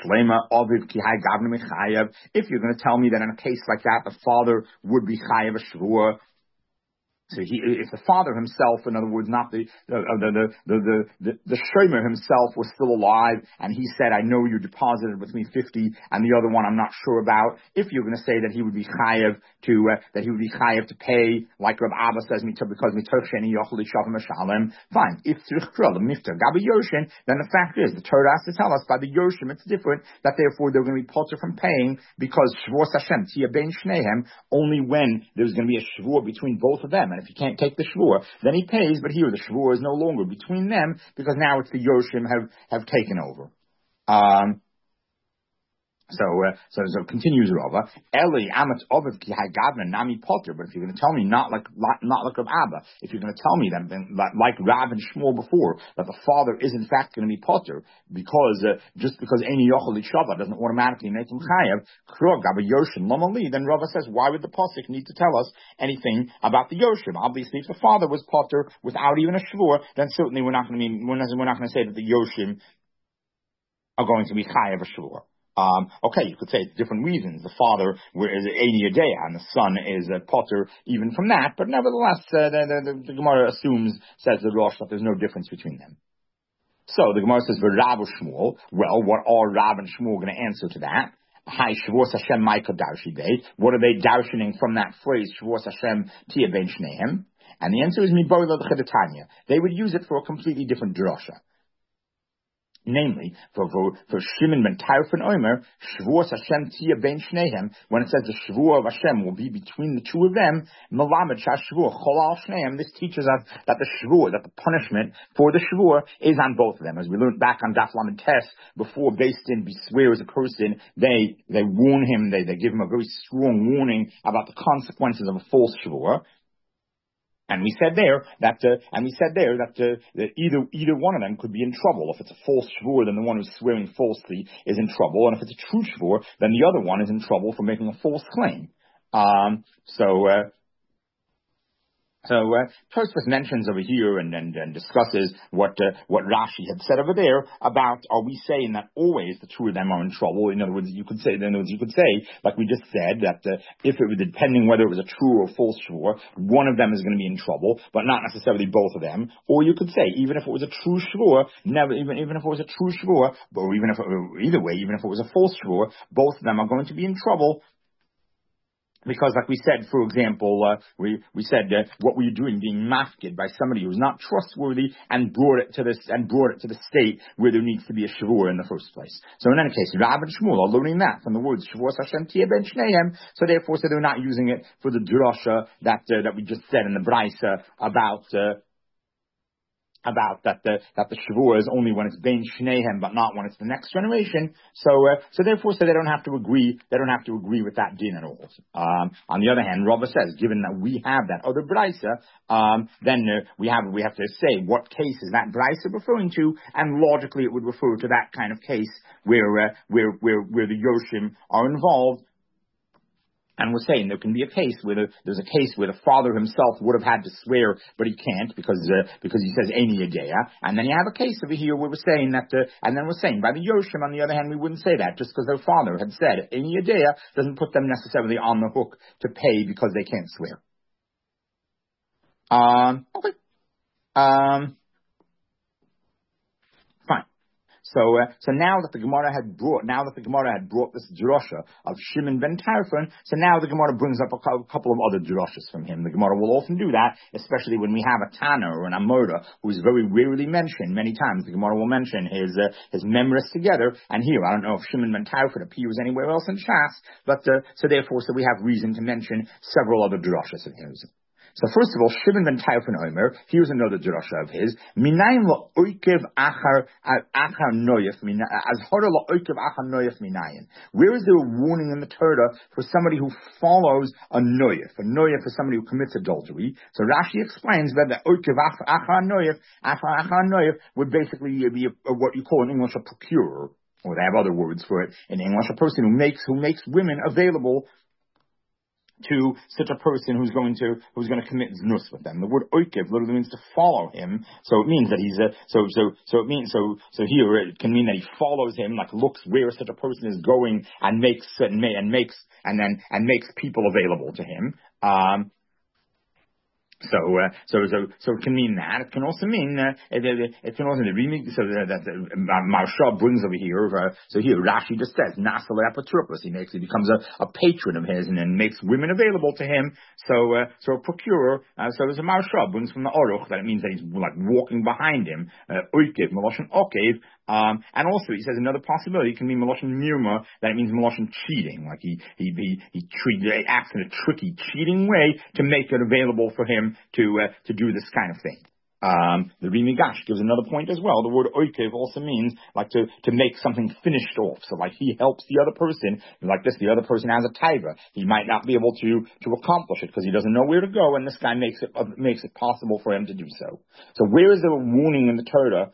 you're going to tell me that in a case like that, the father would be chayav a shvuah, so he, if the father himself, in other words, not the the the the the, the, the shomer himself was still alive, and he said, "I know you deposited with me fifty, and the other one I'm not sure about." If you're going to say that he would be chayav to uh, that he would be chayav to pay, like Rav Abba says, because mitocheni yochli shavim shalem, fine. If tzrichkrol mifter gabi yoshin, then the fact is the Torah has to tell us by the yoshim it's different, that therefore they're going to be potter from paying, because shvuos Hashem tia ben shnehem, only when there's going to be a shvuah between both of them. And if he can't take the shvuah, then he pays, but here the shvuah is no longer between them, because now it's the Yoshim have, have taken over. Um, So, uh, so, so continues Rava. Eli amat ovid ki hagadman nami potter. But if you're going to tell me not like, not like Rav Abba, if you're going to tell me that, like Rav and Shmuel before, that the father is in fact going to be potter, because uh, just because Eini Yochel Shava doesn't automatically make him chayav, krog gaba Yoshim lomali, then Rava says, why would the pasuk need to tell us anything about the Yoshim? Obviously, if the father was potter without even a shvuah, then certainly we're not going to mean, we're not going to say that the Yoshim are going to be chayav a shvuah. Um, okay, you could say it's different reasons. The father is eighty a day, and the son is a potter even from that. But nevertheless, uh, the, the, the Gemara assumes, says the Rosh, that there's no difference between them. So the Gemara says, "V'Rav Shmuel." Well, what are Rav and Shmuel going to answer to that? Hi, Shavuos Hashem Ma'ika Darshi Day. What are they darshaning from that phrase, Shavuos Hashem Tia Ben Shnehem? And the answer is Miboila L'Chedetanya. They would use it for a completely different drasha. Namely, for, for, for Shimon ben Tarfon Omer, Shavuos Hashem Tia Ben Shnehem, when it says the Shavuot of Hashem will be between the two of them, Melamed Shashavuot Chol Al Shnehem, this teaches us that the Shavuot, that the punishment for the Shavuot is on both of them. As we learned back on Daf Lamed Tes, before Beis Din beswears a person, they, they warn him, they, they give him a very strong warning about the consequences of a false Shavuot. And we said there that, uh, and we said there that, uh, that either either one of them could be in trouble. If it's a false shvur, then the one who's swearing falsely is in trouble, and if it's a true shvur, then the other one is in trouble for making a false claim. Um, so. Uh, So, uh, Tosfos mentions over here and, and, and discusses what, uh, what Rashi had said over there about, are we saying that always the two of them are in trouble? In other words, you could say, in other words, you could say, like we just said, that, uh, if it was, depending whether it was a true or false shvur, one of them is going to be in trouble, but not necessarily both of them. Or you could say, even if it was a true shvur, never, even, even if it was a true shvur, or even if, it, either way, even if it was a false shvur, both of them are going to be in trouble. Because, like we said, for example, uh, we we said uh, what were you doing, being mafkid by somebody who's not trustworthy, and brought it to this and brought it to the state where there needs to be a shavur in the first place. So in any case, Rav and Shmuel are learning that from the words Shavuos Hashem Tiyeh Ben Shneim. So therefore, so they're not using it for the drasha that uh, that we just said in the brisa about. Uh, about that the that the shavua is only when it's bein shnehem, but not when it's the next generation. So uh, so therefore, so they don't have to agree. They don't have to agree with that din at all. Um, on the other hand, Rava says, given that we have that other brisa, um, then uh, we have we have to say what case is that brisa referring to, and logically it would refer to that kind of case where uh, where where where the yoshim are involved. And we're saying there can be a case where the, there's a case where the father himself would have had to swear, but he can't because uh, because he says Eini Yedea. And then you have a case over here where we're saying that, uh, and then we're saying by the Yoshim, on the other hand, we wouldn't say that just because their father had said Eini Yedea doesn't put them necessarily on the hook to pay because they can't swear. Um, okay. Um, fine. So, uh, so now that the Gemara had brought, now that the Gemara had brought this drasha of Shimon ben Tarfon, so now the Gemara brings up a couple of other drashas from him. The Gemara will often do that, especially when we have a Tana or an Amora who is very rarely mentioned. Many times the Gemara will mention his uh, his memories together. And here, I don't know if Shimon ben Tarfon appears anywhere else in Shas, but uh, so therefore, so we have reason to mention several other drashas of his. So first of all, Shimon ben Tarfon Omer, here's another drasha of his. Minayin lo oikev achar achar noyef as hara lo oikev achar noyef minayin. Where is there a warning in the Torah for somebody who follows a noyef? A noyef is somebody who commits adultery. So Rashi explains that the oikev achar noyef achar achar noyef would basically be a, a, what you call in English a procurer, or they have other words for it in English, a person who makes who makes women available to such a person who's going to who's going to commit znus with them. The word oikev literally means to follow him, so it means that he's a so so so it means so so here it can mean that he follows him, like looks where such a person is going and makes and, and makes and then and makes people available to him. Um, So, uh, so, so, so it can mean that. It can also mean, uh, it, it, it can also, the so that, that uh, Maharsha brings over here, uh, so here, Rashi just says, Nasal Apaturpus, he makes, he becomes a, a patron of his and then makes women available to him. So, uh, so a procurer, uh, so as a Maharsha brings from the Oruch, that it means that he's like walking behind him, uh, Oikev, Meloshin Okev, um, and also he says another possibility can mean Meloshin Mirma, that it means Meloshin cheating, like he, he, he, he, treat, he acts in a tricky, cheating way to make it available for him to uh, to do this kind of thing. Um, the Rimigash gives another point as well. The word oikev also means like to, to make something finished off. So like he helps the other person, like this, the other person has a taiva. He might not be able to, to accomplish it because he doesn't know where to go, and this guy makes it, uh, makes it possible for him to do so. So where is there a warning in the Torah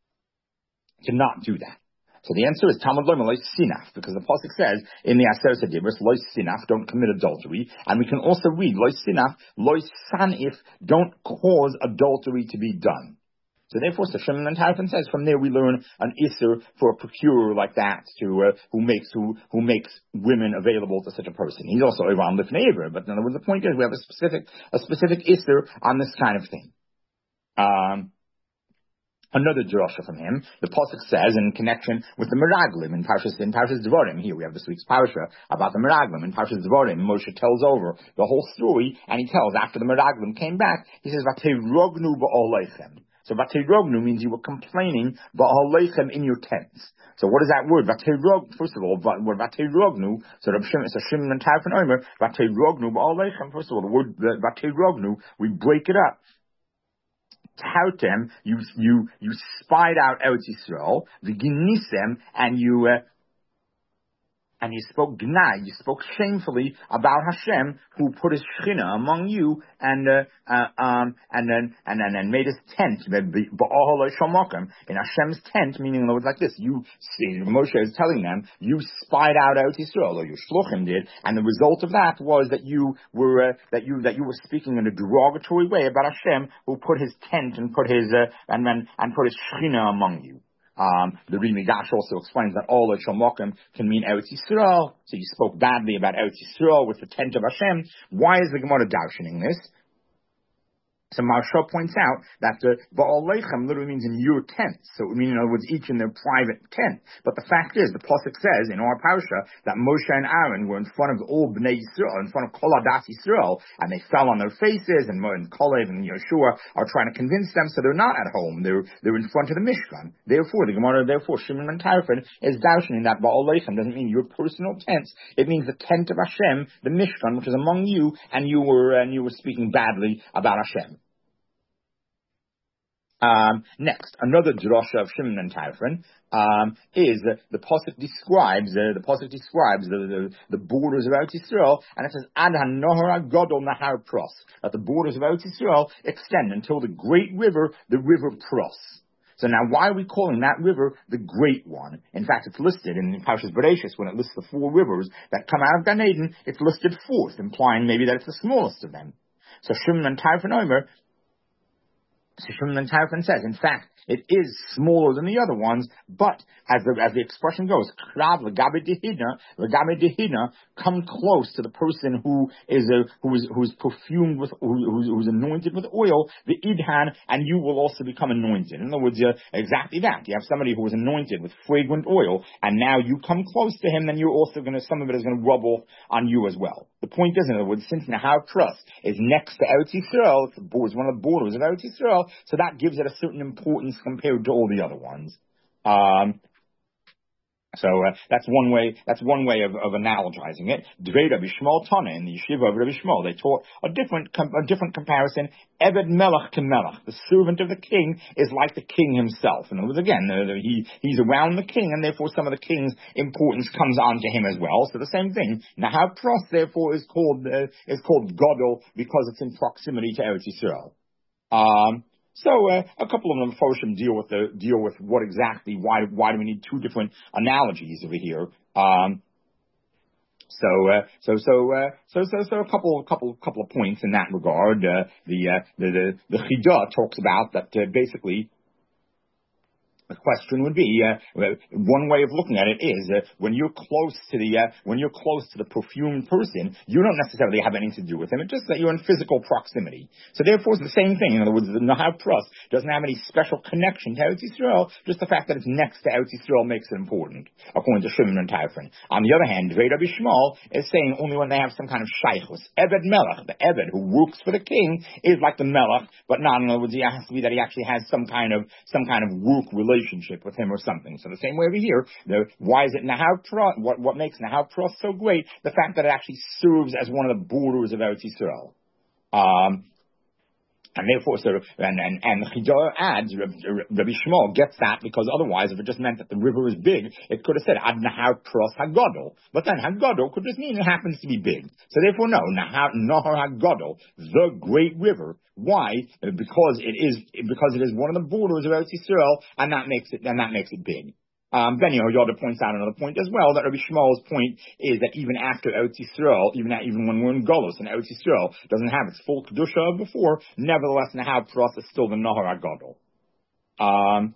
to not do that? So the answer is Talmud Loim Lois Sinaf, because the pasuk says in the Aseret Dibros, Lois Sinaf, don't commit adultery, and we can also read Lois Sinaf, Lois Sanif, don't cause adultery to be done. So therefore, so Shimon ben Tarfon says from there we learn an isser for a procurer like that to uh, who makes who who makes women available to such a person. He's also around Lifnei Ivra, but in other words, the point is we have a specific a specific isser on this kind of thing. Um. Another drasha from him, the pasuk says in connection with the Meraglim in Parshas in Parshas Devarim. Here we have this week's parasha about the Meraglim in Parshas Devarim. Moshe tells over the whole story, and he tells after the Meraglim came back, he says Vateirognu ba'oleichem. So Vateirognu means you were complaining ba'oleichem in your tents. So what is that word? Vateirog. First of all, word Vateirognu. So Reb Shimon, so Shimon and Tarfon Omer Vateirognu ba'oleichem. First of all, the word Vateirognu, we break it up. Tautem, you you you spied out Eretz Yisrael, the Ginisem, and you uh, and you spoke gnai, you spoke shamefully about Hashem, who put His Shechina among you, and uh, uh, um and then and then and made His tent in Hashem's tent, meaning in other words like this. You see, Moshe is telling them, you spied out Eretz Yisrael, or your shluchim did, and the result of that was that you were uh, that you that you were speaking in a derogatory way about Hashem, who put His tent and put His uh, and then and put His Shechina among you. Um, the Rimigash also explains that all of Shomokim can mean Eretz Yisrael. So you spoke badly about Eretz Yisrael with the tent of Hashem. Why is the Gemara darshaning this? So Maharsha points out that the Ba'alechem literally means in your tent. So it means, in other words, each in their private tent. But the fact is, the Pasuk says in our parasha that Moshe and Aaron were in front of all Bnei Yisrael, in front of Kol Adas Yisrael, and they fell on their faces, and, and Kalev and Yeshua are trying to convince them, so they're not at home. They're they're in front of the Mishkan. Therefore, the Gemara, therefore, Shimon and Tarfon is doubting that Ba'alechem doesn't mean your personal tents. It means the tent of Hashem, the Mishkan, which is among you, and you were and you were speaking badly about Hashem. Um, next, another drasha of Shimon and Tarfon um, is uh, the pasuk describes uh, the pasuk describes the, the the borders of Eretz Yisrael, and it says Ad HaNahar Gadol Nahar Pros, that the borders of Eretz Yisrael extend until the great river, the river Pros. So now, why are we calling that river the Great One? In fact, it's listed in Parshas Bereshis when it lists the four rivers that come out of Gan Eden. It's listed fourth, implying maybe that it's the smallest of them. So Shimon and Tarfon Omer. So Shimon and Tarfon says, in fact, it is smaller than the other ones, but as the, as the expression goes, Krav l'gabe dehina, l'gabe dehina, come close to the person who is a, who is who's perfumed with, who, who's, who's anointed with oil, the idhan, and you will also become anointed. In other words, uh, exactly that. You have somebody who is anointed with fragrant oil, and now you come close to him, then you're also going to, some of it is going to rub off on you as well. The point is, in other words, since Nahar Pros is next to Eretz Yisrael, it's one of the borders of Eretz Yisrael, so that gives it a certain importance compared to all the other ones. Um, so uh, that's one way. That's one way of, of analogizing it. Dvei Rabbi Shmuel Tana in the yeshiva of Rabbi Shmuel, they taught a different a different comparison. Eved Melech to Melech, the servant of the king is like the king himself. In other words, again, uh, he he's around the king, and therefore some of the king's importance comes onto him as well. So the same thing. Nahar Pros, therefore, is called uh, is called Gadol because it's in proximity to Eretz Yisrael. Um, So uh, a couple of them, Foshim, deal with the deal with what exactly why why do we need two different analogies over here? Um, so uh, so so uh, so so so a couple couple couple of points in that regard. Uh, the, uh, the the the Chidah talks about that uh, basically. The question would be, uh, one way of looking at it is, uh, when you're close to the, uh, when you're close to the perfumed person, you don't necessarily have anything to do with him. It's just that you're in physical proximity. So therefore it's the same thing. In other words, the Nahar Pros doesn't have any special connection to Eretz Yisrael, just the fact that it's next to Eretz Yisrael makes it important, according to Shimon and Tarfon. On the other hand, Dvei Rabbi Shmuel is saying only when they have some kind of shaychus. Eved Melech, the Eved who works for the king, is like the Melech, but not, in other words, it has to be that he actually has some kind of, some kind of work relationship relationship with him or something. So the same way over here, the, why is it Nahar Pros? What, what makes Nahar Pros so great? The fact that it actually serves as one of the borders of Eretz Yisrael. Um, and therefore, so, and, and, and the Chidah adds, Rabbi Shmuel gets that because otherwise, if it just meant that the river is big, it could have said, Ad Nahar Pros HaGadol. But then HaGadol could just mean it happens to be big. So therefore, no, Nahar, Nahar HaGadol, the great river. Why? Because it is, because it is one of the borders of Eretz Yisrael, and that makes it, and that makes it big. Um, Ben Yehoyada points out another point as well, that Rabbi Shmuel's point is that even after Eretz Yisrael, even at, even when we're in Golos, and Eretz Yisrael doesn't have its full Kedusha of before, nevertheless, Nahar Pros is still the Nahar HaGadol. Um,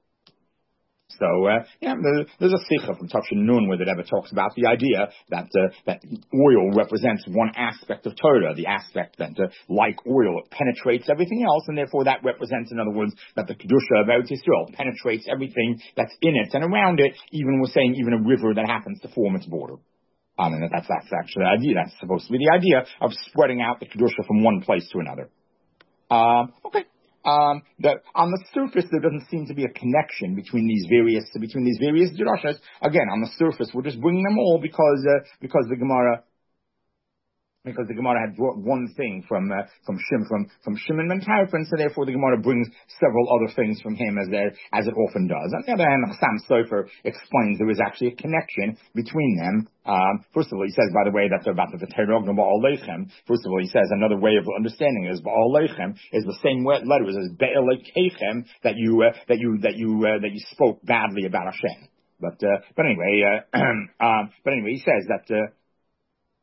So, uh, yeah, there's a sikha from Tafshin Nun where the Rebbe talks about the idea that uh, that oil represents one aspect of Torah, the aspect that, uh, like oil, it penetrates everything else, and therefore that represents, in other words, that the Kedusha of Eretz Yisrael penetrates everything that's in it and around it, even we're saying even a river that happens to form its border. Um, and that's, that's actually the idea. That's supposed to be the idea of spreading out the Kedusha from one place to another. Um, okay. Um, that on the surface there doesn't seem to be a connection between these various between these various drashas. Again, on the surface we're just bringing them all because uh, because the Gemara because the Gemara had brought one thing from uh, from Shim from from Shimon ben Tarfon, so therefore the Gemara brings several other things from him as there as it often does. On the other hand, Chassam Sofer explains there is actually a connection between them. Um, first of all, he says, by the way, that about the Terogna Ba'alechem. First of all, he says another way of understanding is Ba'alechem is the same letters as Be'elekechem that you uh, that you that you uh, that you spoke badly about Hashem. But uh, but anyway, uh, um, but anyway, he says that. Uh,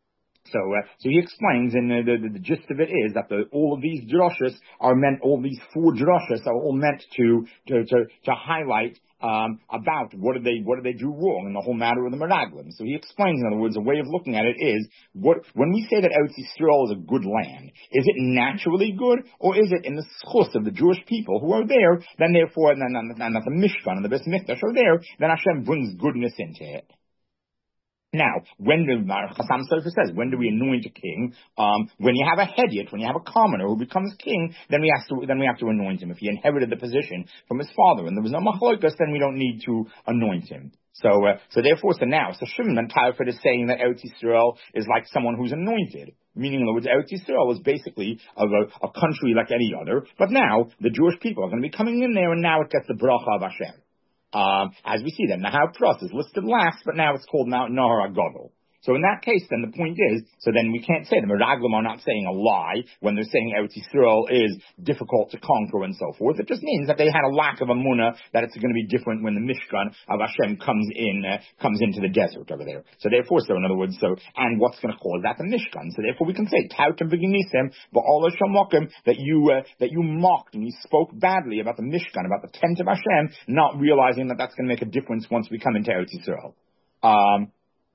So, uh, so he explains, and uh, the, the, the gist of it is that the, all of these drushes are meant, all these four drushes are all meant to to to, to highlight um, about what did they what did they do wrong in the whole matter of the Meraglim. So he explains, in other words, a way of looking at it is what when we say that Eretz Yisrael is a good land, is it naturally good, or is it in the schus of the Jewish people who are there? Then therefore, and then and, and that the Mishkan and the Beit Mikdash are there, then Hashem brings goodness into it. Now, when the Chassam Sofer says, when do we anoint a king? Um, when you have a hedyot, when you have a commoner who becomes king, then we have to then we have to anoint him. If he inherited the position from his father and there was no machlokas, then we don't need to anoint him. So, uh, so therefore, so now, so Shimon ben Tarfon is saying that Eretz Yisrael is like someone who's anointed. Meaning, in other words, Eretz Yisrael is basically of a, a country like any other, but now the Jewish people are going to be coming in there, and now it gets the bracha of Hashem. Um, as we see that Nahar Pras is listed last, but now it's called Mount Nahar Agadol. So in that case, then the point is, so then we can't say the Meraglim are not saying a lie when they're saying Eretz Yisrael is difficult to conquer and so forth. It just means that they had a lack of amunah that it's going to be different when the Mishkan of Hashem comes in, uh, comes into the desert over there. So therefore, so in other words, so, and what's going to cause that? The Mishkan. So therefore we can say, Tautim B'Ginisim, Ba'al Shamokim, that you, uh, that you mocked and you spoke badly about the Mishkan, about the tent of Hashem, not realizing that that's going to make a difference once we come into Eretz Yisrael. Um,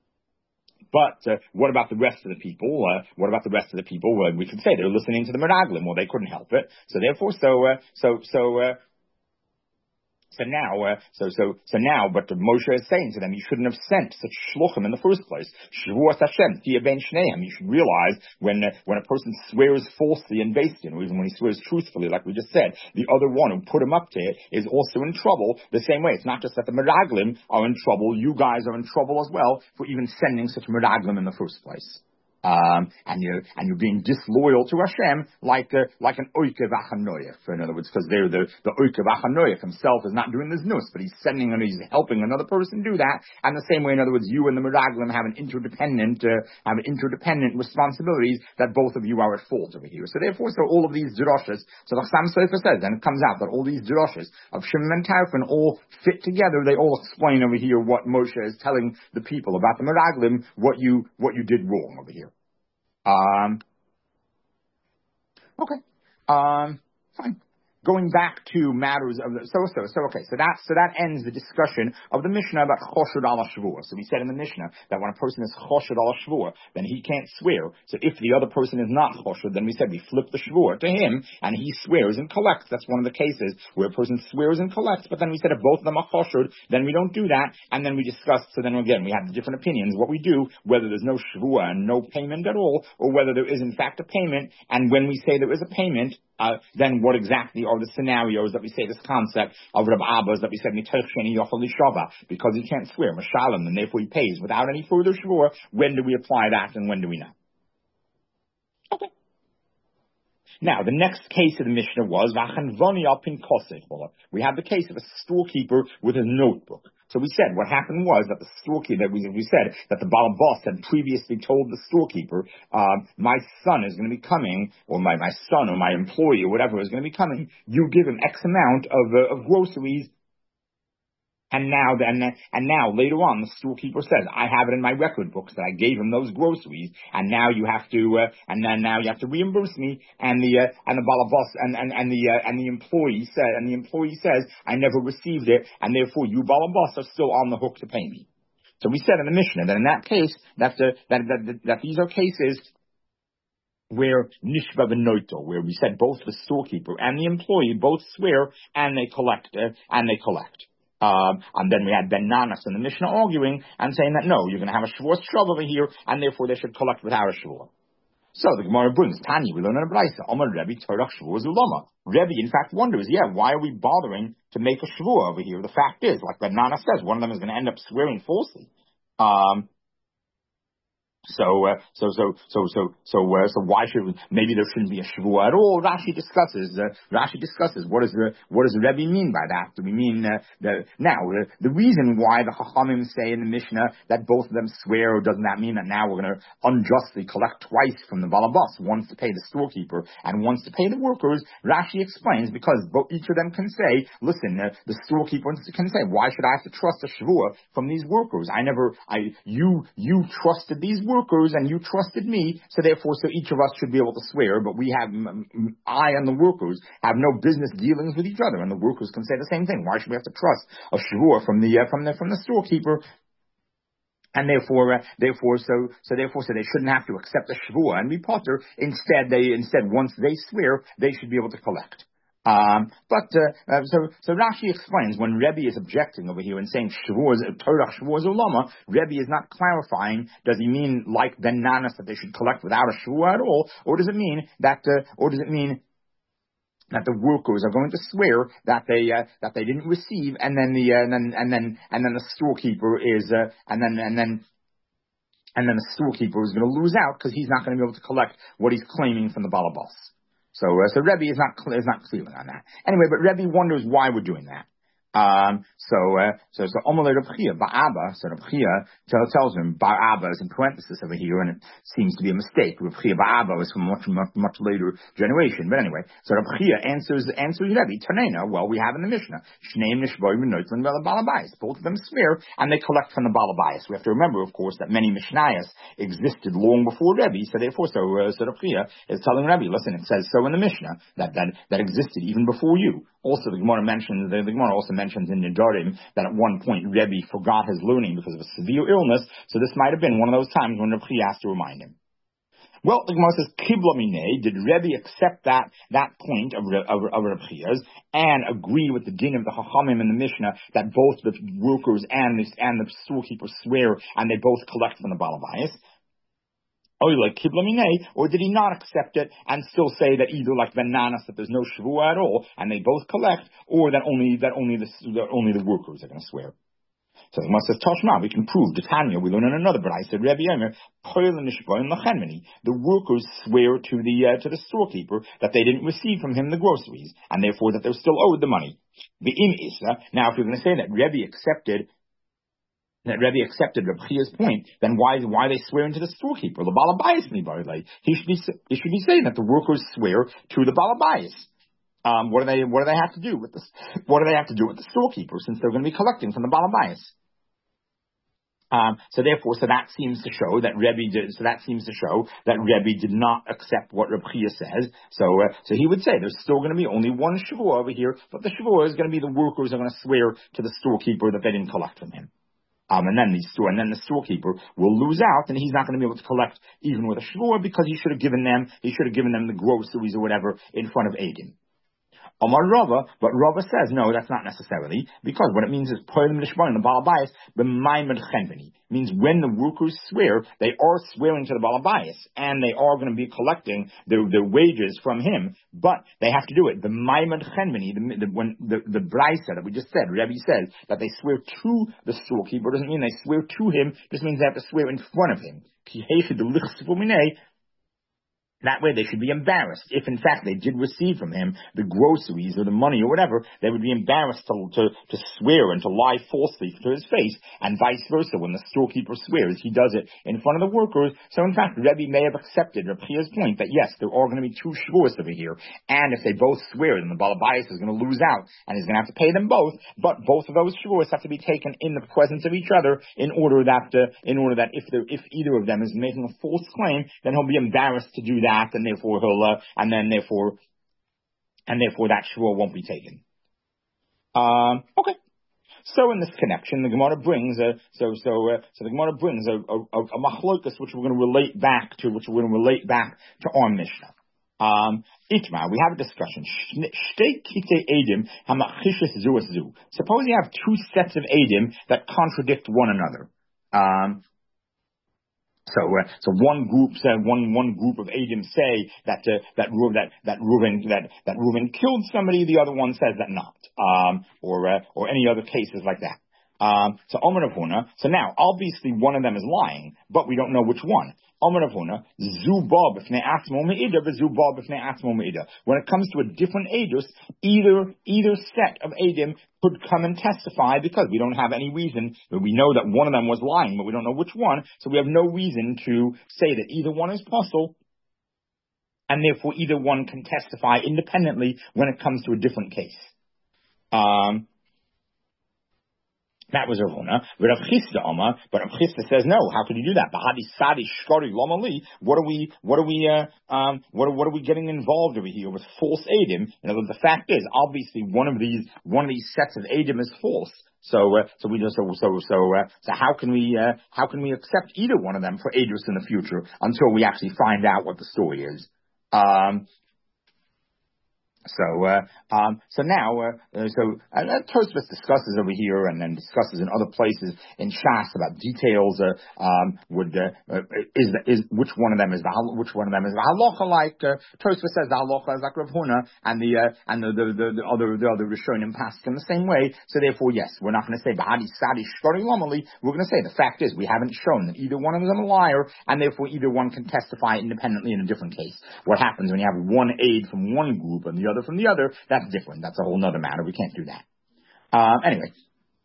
But uh, what about the rest of the people? Uh, what about the rest of the people? Uh, we could say they're listening to the Meraglim. Well, they couldn't help it. So therefore, so uh, so so uh, so now, uh, so so so now, but Moshe is saying to them, you shouldn't have sent such shluchim in the first place. Shavuos Hashem, Tia Ben Shneim. You should realize when uh, when a person swears falsely in Beis Din, or even when he swears truthfully, like we just said, the other one who put him up to it is also in trouble. The same way, it's not just that the Meraglim are in trouble; you guys are in trouble as well for even sending such Meraglim in the first place. Um, and you're, and you're being disloyal to Hashem like, uh, like an Oikev Achanoyach, in other words, because they're the, the Oikev Achanoyach himself is not doing this nus, but he's sending and he's helping another person do that. And the same way, in other words, you and the Meraglim have an interdependent, uh, have interdependent responsibilities that both of you are at fault over here. So therefore, so all of these drushes, so the Chassam Sofer says, and it comes out that all these drushes of Shimon ben Tarfon all fit together. They all explain over here what Moshe is telling the people about the Meraglim, what you, what you did wrong over here. Um, okay. Um, fine. Going back to matters of the, so, so, so, okay, so that, so that ends the discussion of the Mishnah about Choshed al Shvuah. So we said in the Mishnah that when a person is Choshed al Shvuah, then he can't swear. So if the other person is not Choshed, then we said we flip the Shvuah to him, and he swears and collects. That's one of the cases where a person swears and collects, but then we said if both of them are Choshed, then we don't do that, and then we discussed, so then again, we have the different opinions, what we do, whether there's no Shvuah and no payment at all, or whether there is in fact a payment, and when we say there is a payment, uh, then what exactly are the scenarios that we say this concept of Reb Abba's that we said because he can't swear Mashalim, and therefore he pays without any further shvur. When do we apply that and when do we not? Okay. Now, the next case of the Mishnah was we have the case of a storekeeper with his notebook. So we said what happened was that the storekeeper, that we, we said that the Baal Boss had previously told the storekeeper, um, my son is going to be coming, or my, my son or my employee or whatever is going to be coming. You give him X amount of, uh, of groceries. And now, then, and now later on, the storekeeper says, "I have it in my record books that I gave him those groceries, and now you have to, uh, and then now you have to reimburse me." And the uh, and the balabas and and and the uh, and the employee said, and the employee says, "I never received it, and therefore you balabas are still on the hook to pay me." So we said in the Mishnah that in that case, that the, that, that that that these are cases where nishva b'noito, where we said both the storekeeper and the employee both swear and they collect uh, and they collect. Um, and then we had Ben Nanas in the Mishnah arguing and saying that no, you're going to have a Shavuos Shav over here, and therefore they should collect without a Shavuos. So the Gemara brings Tanya, we learn in a Braisa, Omar Rebbe Torach Shavuos Ulama. Rebbe in fact wonders, yeah, why are we bothering to make a Shavuos over here? The fact is, like Ben Nanas says, one of them is going to end up swearing falsely. Um, So, uh, so, so, so, so, so, uh, so why should we, maybe there shouldn't be a Shavuah at all? Rashi discusses, uh, Rashi discusses, what does the, what does the Rebbe mean by that? Do we mean, uh, the, now, uh, the reason why the Chachamim say in the Mishnah that both of them swear, or doesn't that mean that now we're going to unjustly collect twice from the Balabas, once to pay the storekeeper and once to pay the workers? Rashi explains, because both, each of them can say, listen, uh, the storekeeper can say, why should I have to trust a Shavuah from these workers? I never, I, you, you trusted these workers. workers and you trusted me, so therefore, so each of us should be able to swear, but we have, I and the workers have no business dealings with each other, and the workers can say the same thing. Why should we have to trust a shvur from the, uh, from the, from the storekeeper? And therefore, uh, therefore, so, so therefore, so they shouldn't have to accept the shvur and be potter. Instead, they, instead, once they swear, they should be able to collect. Um, but, uh, uh, so, so Rashi explains when Rebbe is objecting over here and saying shvuas, Torah shvuas ulama, Rebbe is not clarifying, does he mean like Ben Nanas that they should collect without a shvua at all, or does it mean that, uh, or does it mean that the workers are going to swear that they, uh, that they didn't receive, and then the, uh, and then, and then, and then the storekeeper is, uh, and then, and then, and then the storekeeper is going to lose out because he's not going to be able to collect what he's claiming from the balabas. So, uh, so Rebbe is not clear, is not clear on that. Anyway, but Rebbe wonders why we're doing that. Um, so, uh, so, so, Omalei Reb Chia, Ba'aba, so Reb Chia tell, tells him, Ba'aba is in parenthesis over here, and it seems to be a mistake. Reb Chia Ba'aba is from a much, much, much later generation. But anyway, so Reb Chia answers, answers Rebbe, Tanena, well, we have in the Mishnah, Shneim Nishboy V'Noitlan V'La Balabais. Both of them swear, and they collect from the Balabais. We have to remember, of course, that many Mishnayos existed long before Rebbe, so therefore, so, uh, so Reb Chia is telling Rebbe, listen, it says so in the Mishnah, that, that, that existed even before you. Also, the Gemara mentions, the, the Gemara also mentions in Nedarim that at one point Rebbe forgot his learning because of a severe illness, so this might have been one of those times when Rebbe has to remind him. Well, the Gemara says, Kibla Minei, did Rebbe accept that, that point of, of, of Rebbe Chia's and agree with the din of the Chachamim in the Mishnah that both the workers and the, and the storekeepers swear and they both collect from the Balabayas? Or did he not accept it and still say that either like Ben Nanas that there's no shvua at all and they both collect, or that only that only the that only the workers are going to swear? So the Gemara says, Tashma, we can prove the Tanya. We learn in another, but I said Rebbe Yomer, the workers swear to the uh, to the storekeeper that they didn't receive from him the groceries and therefore that they're still owed the money. The im isa. Now, if you're going to say that Rebbe accepted. That Rebbe accepted Reb Chia's point, then why why are they swearing to the storekeeper? The Balabayas Nibarilei. He should be he should be saying that the workers swear to the Balabayas. Um, what do they what do they have to do with this? What do they have to do with the storekeeper since they're going to be collecting from the Balabayas? Um, so therefore, so that seems to show that Rebbe did. So that seems to show that Rebbe did not accept what Reb Chia says. So, uh, so he would say there's still going to be only one shvua over here, but the shvua is going to be the workers are going to swear to the storekeeper that they didn't collect from him. Um, and then the store, and then the storekeeper will lose out, and he's not going to be able to collect even with a shvur because he should have given them, he should have given them the groceries or whatever in front of Eidim. Omar Rava, but Rava says, no, that's not necessarily, because what it means is, Poilim Lishbon, the Balabayas, the Maimad Chenveni, means when the workers swear, they are swearing to the Balabayas, and they are going to be collecting their, their wages from him, but they have to do it. The Maimad Chenveni, the, the, when the, the Braisa that we just said, Rebbe says, that they swear to the storekeeper, doesn't mean they swear to him, just means they have to swear in front of him. That way they should be embarrassed. If in fact they did receive from him the groceries or the money or whatever, they would be embarrassed to, to, to swear and to lie falsely to his face, and vice versa. When the storekeeper swears, he does it in front of the workers. So in fact, Rebbe may have accepted Reb Chia's point that yes, there are going to be two shvuos over here, and if they both swear, then the Balabayas is going to lose out, and he's going to have to pay them both, but both of those shvuos have to be taken in the presence of each other in order that, uh, in order that if, if either of them is making a false claim, then he'll be embarrassed to do that. And therefore he'll, uh, and then therefore, and therefore that shvur won't be taken. Um, okay. So in this connection, the Gemara brings a, so, so, uh, so the Gemara brings a, a, a, a machlokas which we're going to relate back to, which we're going to relate back to our Mishnah. Um, Itma, we have a discussion. Suppose you have two sets of Eidim that contradict one another. Um, So, uh, so one group, uh, one one group of Eidim say that uh, that that that Reuben that that Reuben killed somebody. The other one says that not, um, or uh, or any other cases like that. Um, so Omer of Huna. So now, obviously, one of them is lying, but we don't know which one. Omer of Huna, Zubah b'fnei atzmo me'ida, v'Zubah b'fnei atzmo me'ida. When it comes to a different Eidus, either either set of Eidim could come and testify because we don't have any reason. We know that one of them was lying, but we don't know which one, so we have no reason to say that either one is possible, and therefore either one can testify independently when it comes to a different case. Um. That was Rav Huna. Rav Chisda Oma, but Rav Chisda says no. How could you do that? Bahadi Sadi Shkari Lomali. What are we? What are we? Uh, um, what what are we getting involved over here with false Adim? In other words, the fact is, obviously, one of these one of these sets of Adim is false. So, uh, so we just so so so uh, so how can we uh, how can we accept either one of them for Adris in the future until we actually find out what the story is? Um, So, uh, um, so now, uh, uh, so, uh, Tosfos discusses over here and then discusses in other places in Shas about details, uh, um, would, uh, uh, is, is, which one of them is the, which one of them is the halacha like, uh, Tosfos says the halacha is like Rav Huna and the, uh, and the, the, the, the other, the other Rishonim pass in the same way. So therefore, yes, we're not going to say, Bahadi Sadi Shkari Lomali. We're going to say the fact is we haven't shown that either one of them is a liar and therefore either one can testify independently in a different case. What happens when you have one aid from one group and the other from the other, that's different. That's a whole nother matter. We can't do that. Um, anyway.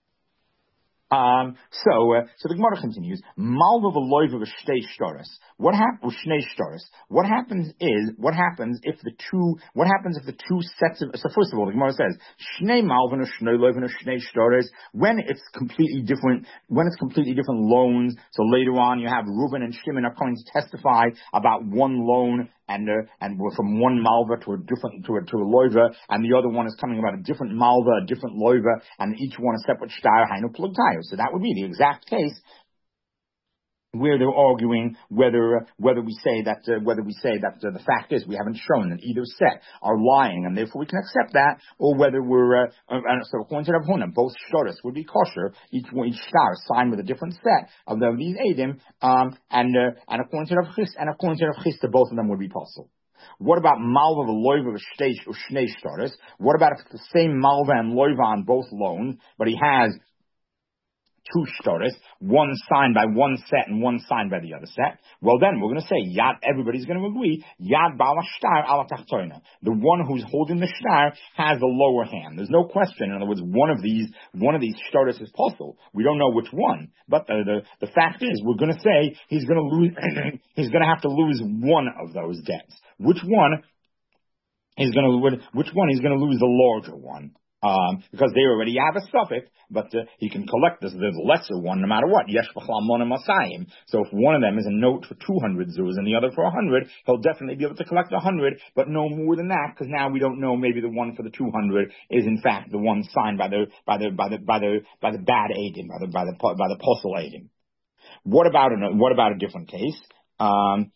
Um, so, uh, so the Gemara continues, Malva v'loiva v'shtei shtaris. What happens, shnei shtaris? What happens is, what happens if the two, what happens if the two sets of, so first of all, the Gemara says, shnei malvin or shnei loivin or shnei shtaris, when it's completely different, when it's completely different loans, so later on you have Reuven and Shimon are going to testify about one loan, and uh, and we're from one malva to a different to a to a loiva, and the other one is coming about a different malva, a different loiva, and each one a separate shtar hainu plugtayo. So that would be the exact case where they're arguing whether uh, whether we say that uh, whether we say that uh, the fact is we haven't shown that either set are lying, and therefore we can accept that, or whether we're uh, uh, so according to Rav Huna, both shtaris would be kosher, each one each shtar is signed with a different set of the, these edim, um, and uh, and according to Rav Chis and according to Rav Chisda, both of them would be possible. What about malva v'loiva v'shtei or shnei shtaris? What about if it's the same malva and loiva on both loans, but he has two shtaris, one signed by one set and one signed by the other set? Well, then we're going to say yad. Everybody's going to agree yad bala shtar ala tachtoina. The one who's holding the shtar has the lower hand. There's no question. In other words, one of these one of these shtaris is possible. We don't know which one, but the the, the fact is, we're going to say he's going to lose. He's going to have to lose one of those debts. Which one? He's going to which one? He's going to lose the larger one. Um, because they already have a suffix, but uh, he can collect this, the lesser one no matter what. Yesh b'chlam monim masayim. So if one of them is a note for two hundred zuz and the other for one hundred, he'll definitely be able to collect one hundred, but no more than that, because now we don't know, maybe the one for the two hundred is in fact the one signed by the by the by the by the by the bad Adim, by the by the by the apostle Adim. What about a what about a different case? Um,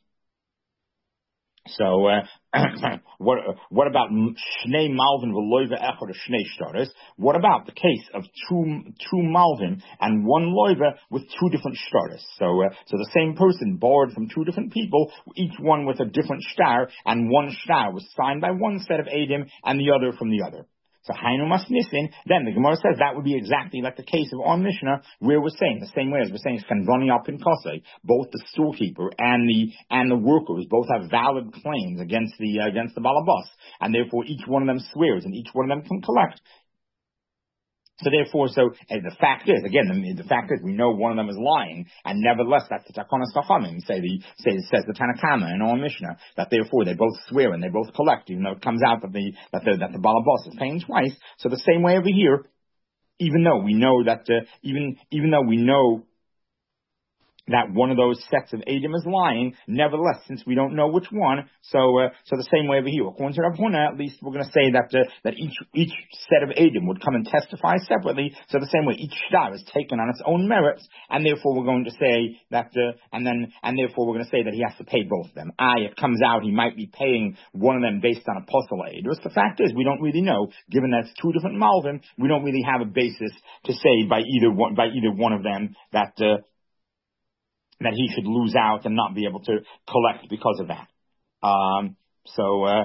So, uh, what, what about Shnei Malvin v'loiva echad or Shnei shtaris? What about the case of two, two Malvin and one loiva with two different shtaris? So, uh, so the same person borrowed from two different people, each one with a different shtar, and one shtar was signed by one set of Adim and the other from the other. So Hainu Mas Nisin, then the Gemara says that would be exactly like the case of our Mishnah, where we're saying the same way as we're saying Skanvani al Pinkase, both the storekeeper and the and the workers both have valid claims against the uh, against the Balabas, and therefore each one of them swears and each one of them can collect. So therefore, so uh, the fact is, again, the, the fact is, we know one of them is lying, and nevertheless, that's the Takonas Chachamim. Say the say says the Tanakama in our Mishnah that therefore they both swear and they both collect, even though it comes out that the that the that the Balabas is paying twice. So the same way over here, even though we know that uh, even even though we know that one of those sets of Adim is lying, nevertheless, since we don't know which one, so uh, so the same way over here, according to Rav Huna, at least we're going to say that uh, that each each set of Adim would come and testify separately. So the same way, each shtar is taken on its own merits, and therefore we're going to say that, uh, and then and therefore we're going to say that he has to pay both of them. I, it comes out he might be paying one of them based on apostle aid. But the fact is, we don't really know. Given that it's two different Malvin, we don't really have a basis to say by either one by either one of them that. Uh, that he should lose out and not be able to collect because of that. Um, so, uh,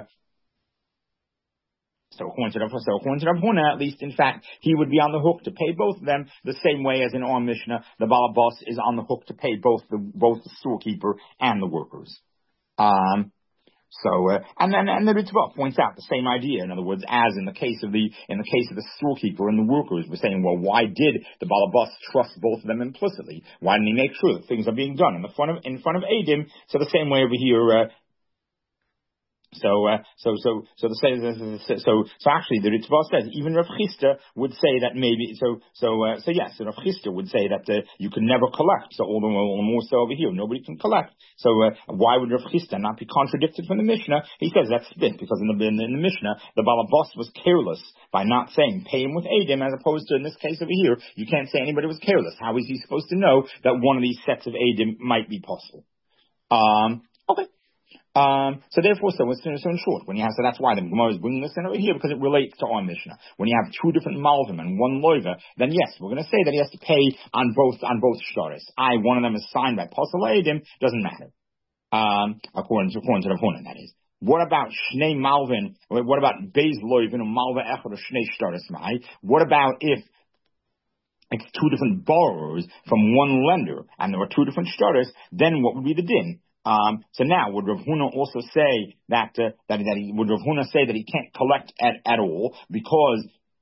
so according to Rav, so according to Rav Huna, at least, in fact, he would be on the hook to pay both of them the same way as in our Mishnah, the Balabas is on the hook to pay both the, both the storekeeper and the workers. Um, So, uh, and then, and the Ritva points out the same idea. In other words, as in the case of the, in the case of the storekeeper and the workers, we're saying, well, why did the Balabas trust both of them implicitly? Why didn't he make sure that things are being done in the front of, in front of Adim? So the same way over here, uh, So, uh, so, so, so the say, so, so actually, the Ritva says even Rav Chisda would say that maybe, so, so, uh, so yes, so Rav Chisda would say that uh, you can never collect. So all the more, all the more so over here, nobody can collect. So, uh, why would Rav Chisda not be contradicted from the Mishnah? He says that's split because in the in the, in the Mishnah, the Balabas was careless by not saying pay him with Edim, as opposed to in this case over here, you can't say anybody was careless. How is he supposed to know that one of these sets of Edim might be possible? Um, okay. Um, so therefore, so it's so in short, when you have, so that's why the Gemara is bringing this in over here, because it relates to our Mishnah. When you have two different Malvim and one Loiva, then yes, we're going to say that he has to pay on both, on both shtaris. I, one of them is signed by Pasal Edim, doesn't matter. Um, according to, according to the opponent, that is. What about Shnei Malvin? What about Beis Loivin or Malva Echad or Shnei shtaris Mai? What about if it's two different borrowers from one lender and there were two different shtaris, then what would be the din? Um, so now, would Rav Huna also say that, uh, that, that he, would Rav Huna say that he can't collect at, at all because,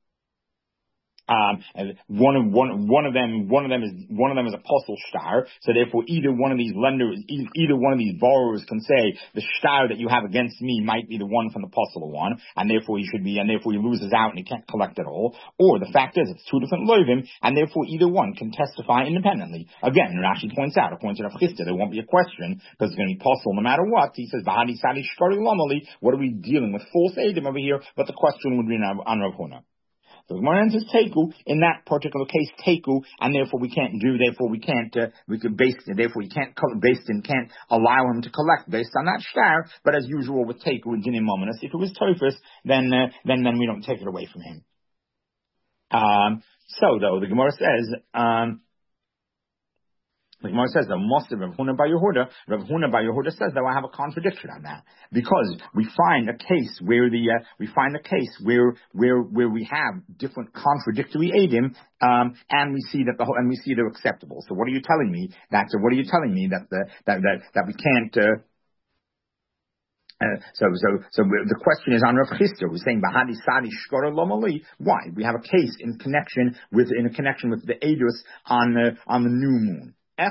um, one of, one, one of them, one of them is, one of them is a postal shtar. So therefore, either one of these lenders, either one of these borrowers can say the shtar that you have against me might be the one from the postal one, and therefore he should be, and therefore he loses out and he can't collect at all. Or the fact is, it's two different loivim, and therefore either one can testify independently. Again, Rashi points out, according to Rav Chisda, there won't be a question because it's going to be postal no matter what. He says, "Bahadi sadi shkari lomali." What are we dealing with? False edim over here, but the question would be on Rav Huna. So the Gemara answers Teku, in that particular case, Teku, and therefore we can't do, therefore we can't, uh, we could base, therefore we can't, based in, can't allow him to collect based on that shtar, but as usual with Teku and Dinim Mominus, if it was Tofus, then, uh, then, then we don't take it away from him. Um, so though, the Gemara says, um, the Gemara says, the most of Rav Huna Bar Yehuda, Rav Huna Bar Yehuda says that I have a contradiction on that. Because we find a case where the, uh, we find a case where, where, where we have different contradictory edim, um, and we see that the whole, and we see they're acceptable. So what are you telling me? That, uh, what are you telling me that the, that, that, that we can't, uh, Uh, so, so, so the question is on Rav Chisda, who's saying Bahadi Sadi Shkora Lomali. Why? We have a case in connection with, in a connection with the Eidos on the, on the new moon. If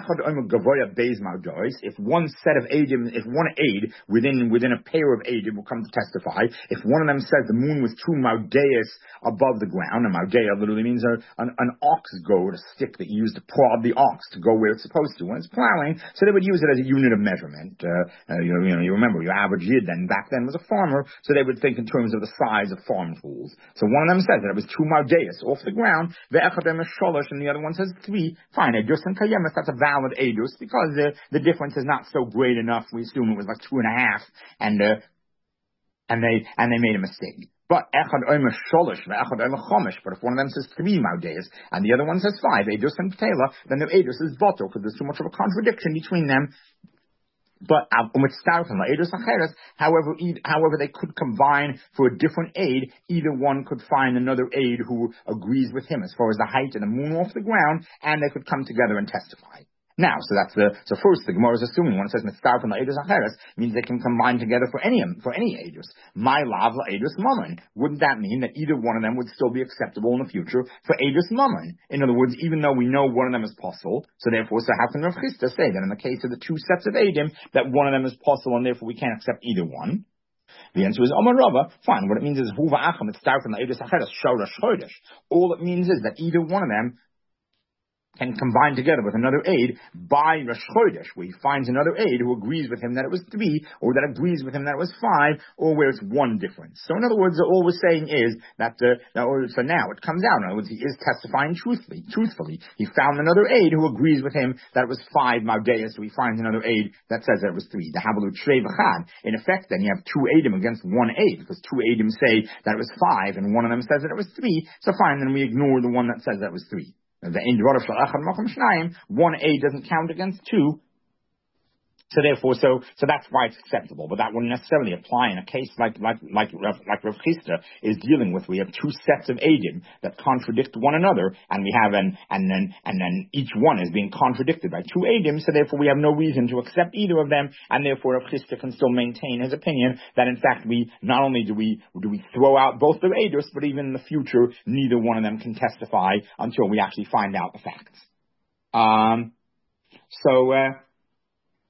one set of aidim, if one aid within within a pair of aidim will come to testify, if one of them says the moon was two maudeas above the ground, a maudea literally means a, an, an ox goad, a stick that you use to prod the ox to go where it's supposed to when it's plowing, so they would use it as a unit of measurement. Uh, uh, you, know, you know, you remember your average yid then back then was a farmer, so they would think in terms of the size of farm tools. So one of them says that it was two maudeas off the ground, ve'echadem is sholosh, and the other one says three. Fine, just in kayemis, that's a valid edus because the the difference is not so great enough. We assume it was like two and a half, and uh, and they and they made a mistake. But echad omer sholish, echad omer chomish. But if one of them says three maudeas and the other one says five, edus and patela, then the edus is bottle because there's too much of a contradiction between them. But however, however, they could combine for a different aid. Either one could find another aid who agrees with him as far as the height and the moon off the ground, and they could come together and testify. Now, so that's the, so first the Gemara is assuming when it says mitzvah from the Eidus Acheres, means they can combine together for any, for any Eidus. My lav la Eidus Mammon. Wouldn't that mean that either one of them would still be acceptable in the future for Eidus Mammon? In other words, even though we know one of them is possible, so therefore, so how can Rav Chisda say that in the case of the two sets of Eidim, that one of them is possible and therefore we can't accept either one? The answer is Omar Rava. Fine. What it means is Huva Acham, it's from the Eidus Acheres, Shorash Chodesh. All it means is that either one of them can combine together with another aid by Rosh Chodesh, where he finds another aid who agrees with him that it was three, or that agrees with him that it was five, or where it's one difference. So in other words, all we're saying is that, uh, now, so now it comes out, in other words, he is testifying truthfully, truthfully. He found another aid who agrees with him that it was five Maudeas, so he finds another aid that says that it was three. The Havalu Trei V'chad. In effect, then you have two aidim against one aid, because two aidim say that it was five, and one of them says that it was three, so fine, then we ignore the one that says that it was three. One aid doesn't count against two. So therefore, so so that's why it's acceptable, but that wouldn't necessarily apply in a case like like like like Rav Chisda is dealing with. We have two sets of eidim that contradict one another, and we have an and then and then each one is being contradicted by two eidim. So therefore, we have no reason to accept either of them, and therefore Rav Chisda can still maintain his opinion that in fact we not only do we do we throw out both the eidos, but even in the future neither one of them can testify until we actually find out the facts. Um. So. Uh,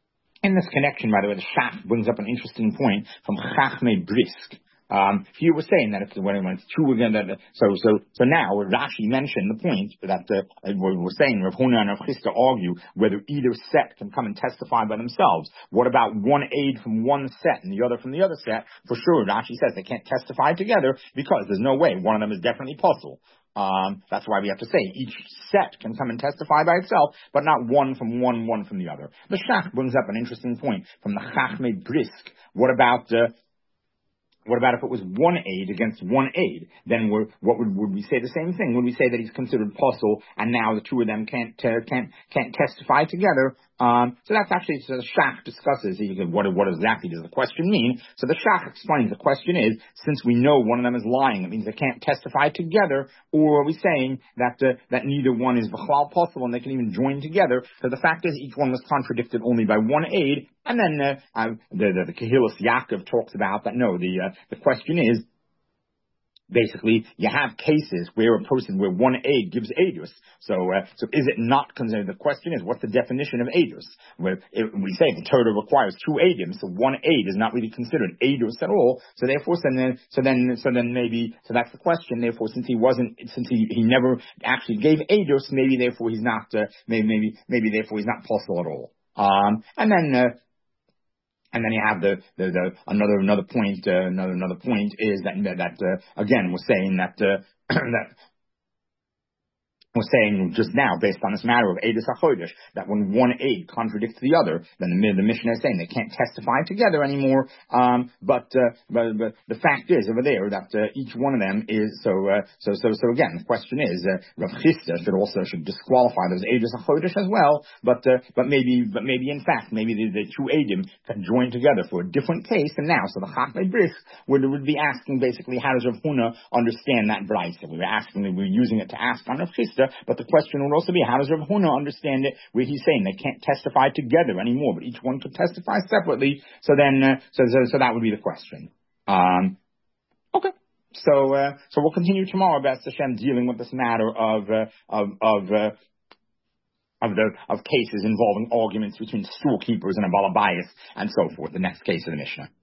In this connection, by the way, the Shach brings up an interesting point from Chachmei Brisk. Um, you were saying that if when it's two again, that so so so now Rashi mentioned the point that uh, we're saying Rav Huna and Rav Chisda argue whether either set can come and testify by themselves. What about one aid from one set and the other from the other set? For sure, Rashi says they can't testify together because there's no way one of them is definitely possible. Um, that's why we have to say each set can come and testify by itself, but not one from one, one from the other. The Shach brings up an interesting point from the Chachmei Brisk. What about the uh, What about if it was one aid against one aid? Then we're, what would, would we say the same thing? Would we say that he's considered possible and now the two of them can't, uh, can't, can't testify together? Um, so that's actually, so the Shach discusses, he goes, what, what exactly does the question mean? So the Shach explains the question is, since we know one of them is lying, it means they can't testify together, or are we saying that, uh, that neither one is b'chlal possible and they can even join together? So the fact is each one was contradicted only by one aid, and then, uh, uh the, the, the Kehillas Yaakov talks about that, no, the, uh, the question is, basically, you have cases where a person, where one aid gives aidus. So, uh, so is it not considered? The question is, what's the definition of aidus? Where it, we say the Torah requires two aidim, so one aid is not really considered aidus at all. So therefore, so then, so then, so then maybe, so that's the question. Therefore, since he wasn't, since he, he never actually gave aidus, maybe therefore he's not, uh, maybe, maybe, maybe therefore he's not possible at all. Um, and then, uh, And then you have the, the, the another another point uh, another another point is that that uh, again we're saying that uh, that we're saying just now, based on this matter of Eidus HaChodesh, that when one aid contradicts the other, then the, the Mishnah is saying they can't testify together anymore. Um, but, uh, but but the fact is over there that uh, each one of them is so uh, so so so again. The question is, uh, Rav Chisda should also should disqualify those Eidus HaChodesh as well. But uh, but maybe but maybe in fact maybe the, the two Eidim can join together for a different case. And now, so the Chachmei Brisk would would be asking basically, how does Rav Huna understand that brayso? We were asking, we were using it to ask on Rav Chisda. But the question would also be, how does Rav Huna understand it, where he's saying they can't testify together anymore, but each one could testify separately? So then, uh, so, so so that would be the question. Um, okay. So uh, so we'll continue tomorrow, B'ez Hashem, dealing with this matter of uh, of of uh, of the of cases involving arguments between storekeepers and a balabayas and so forth. The next case of the Mishnah.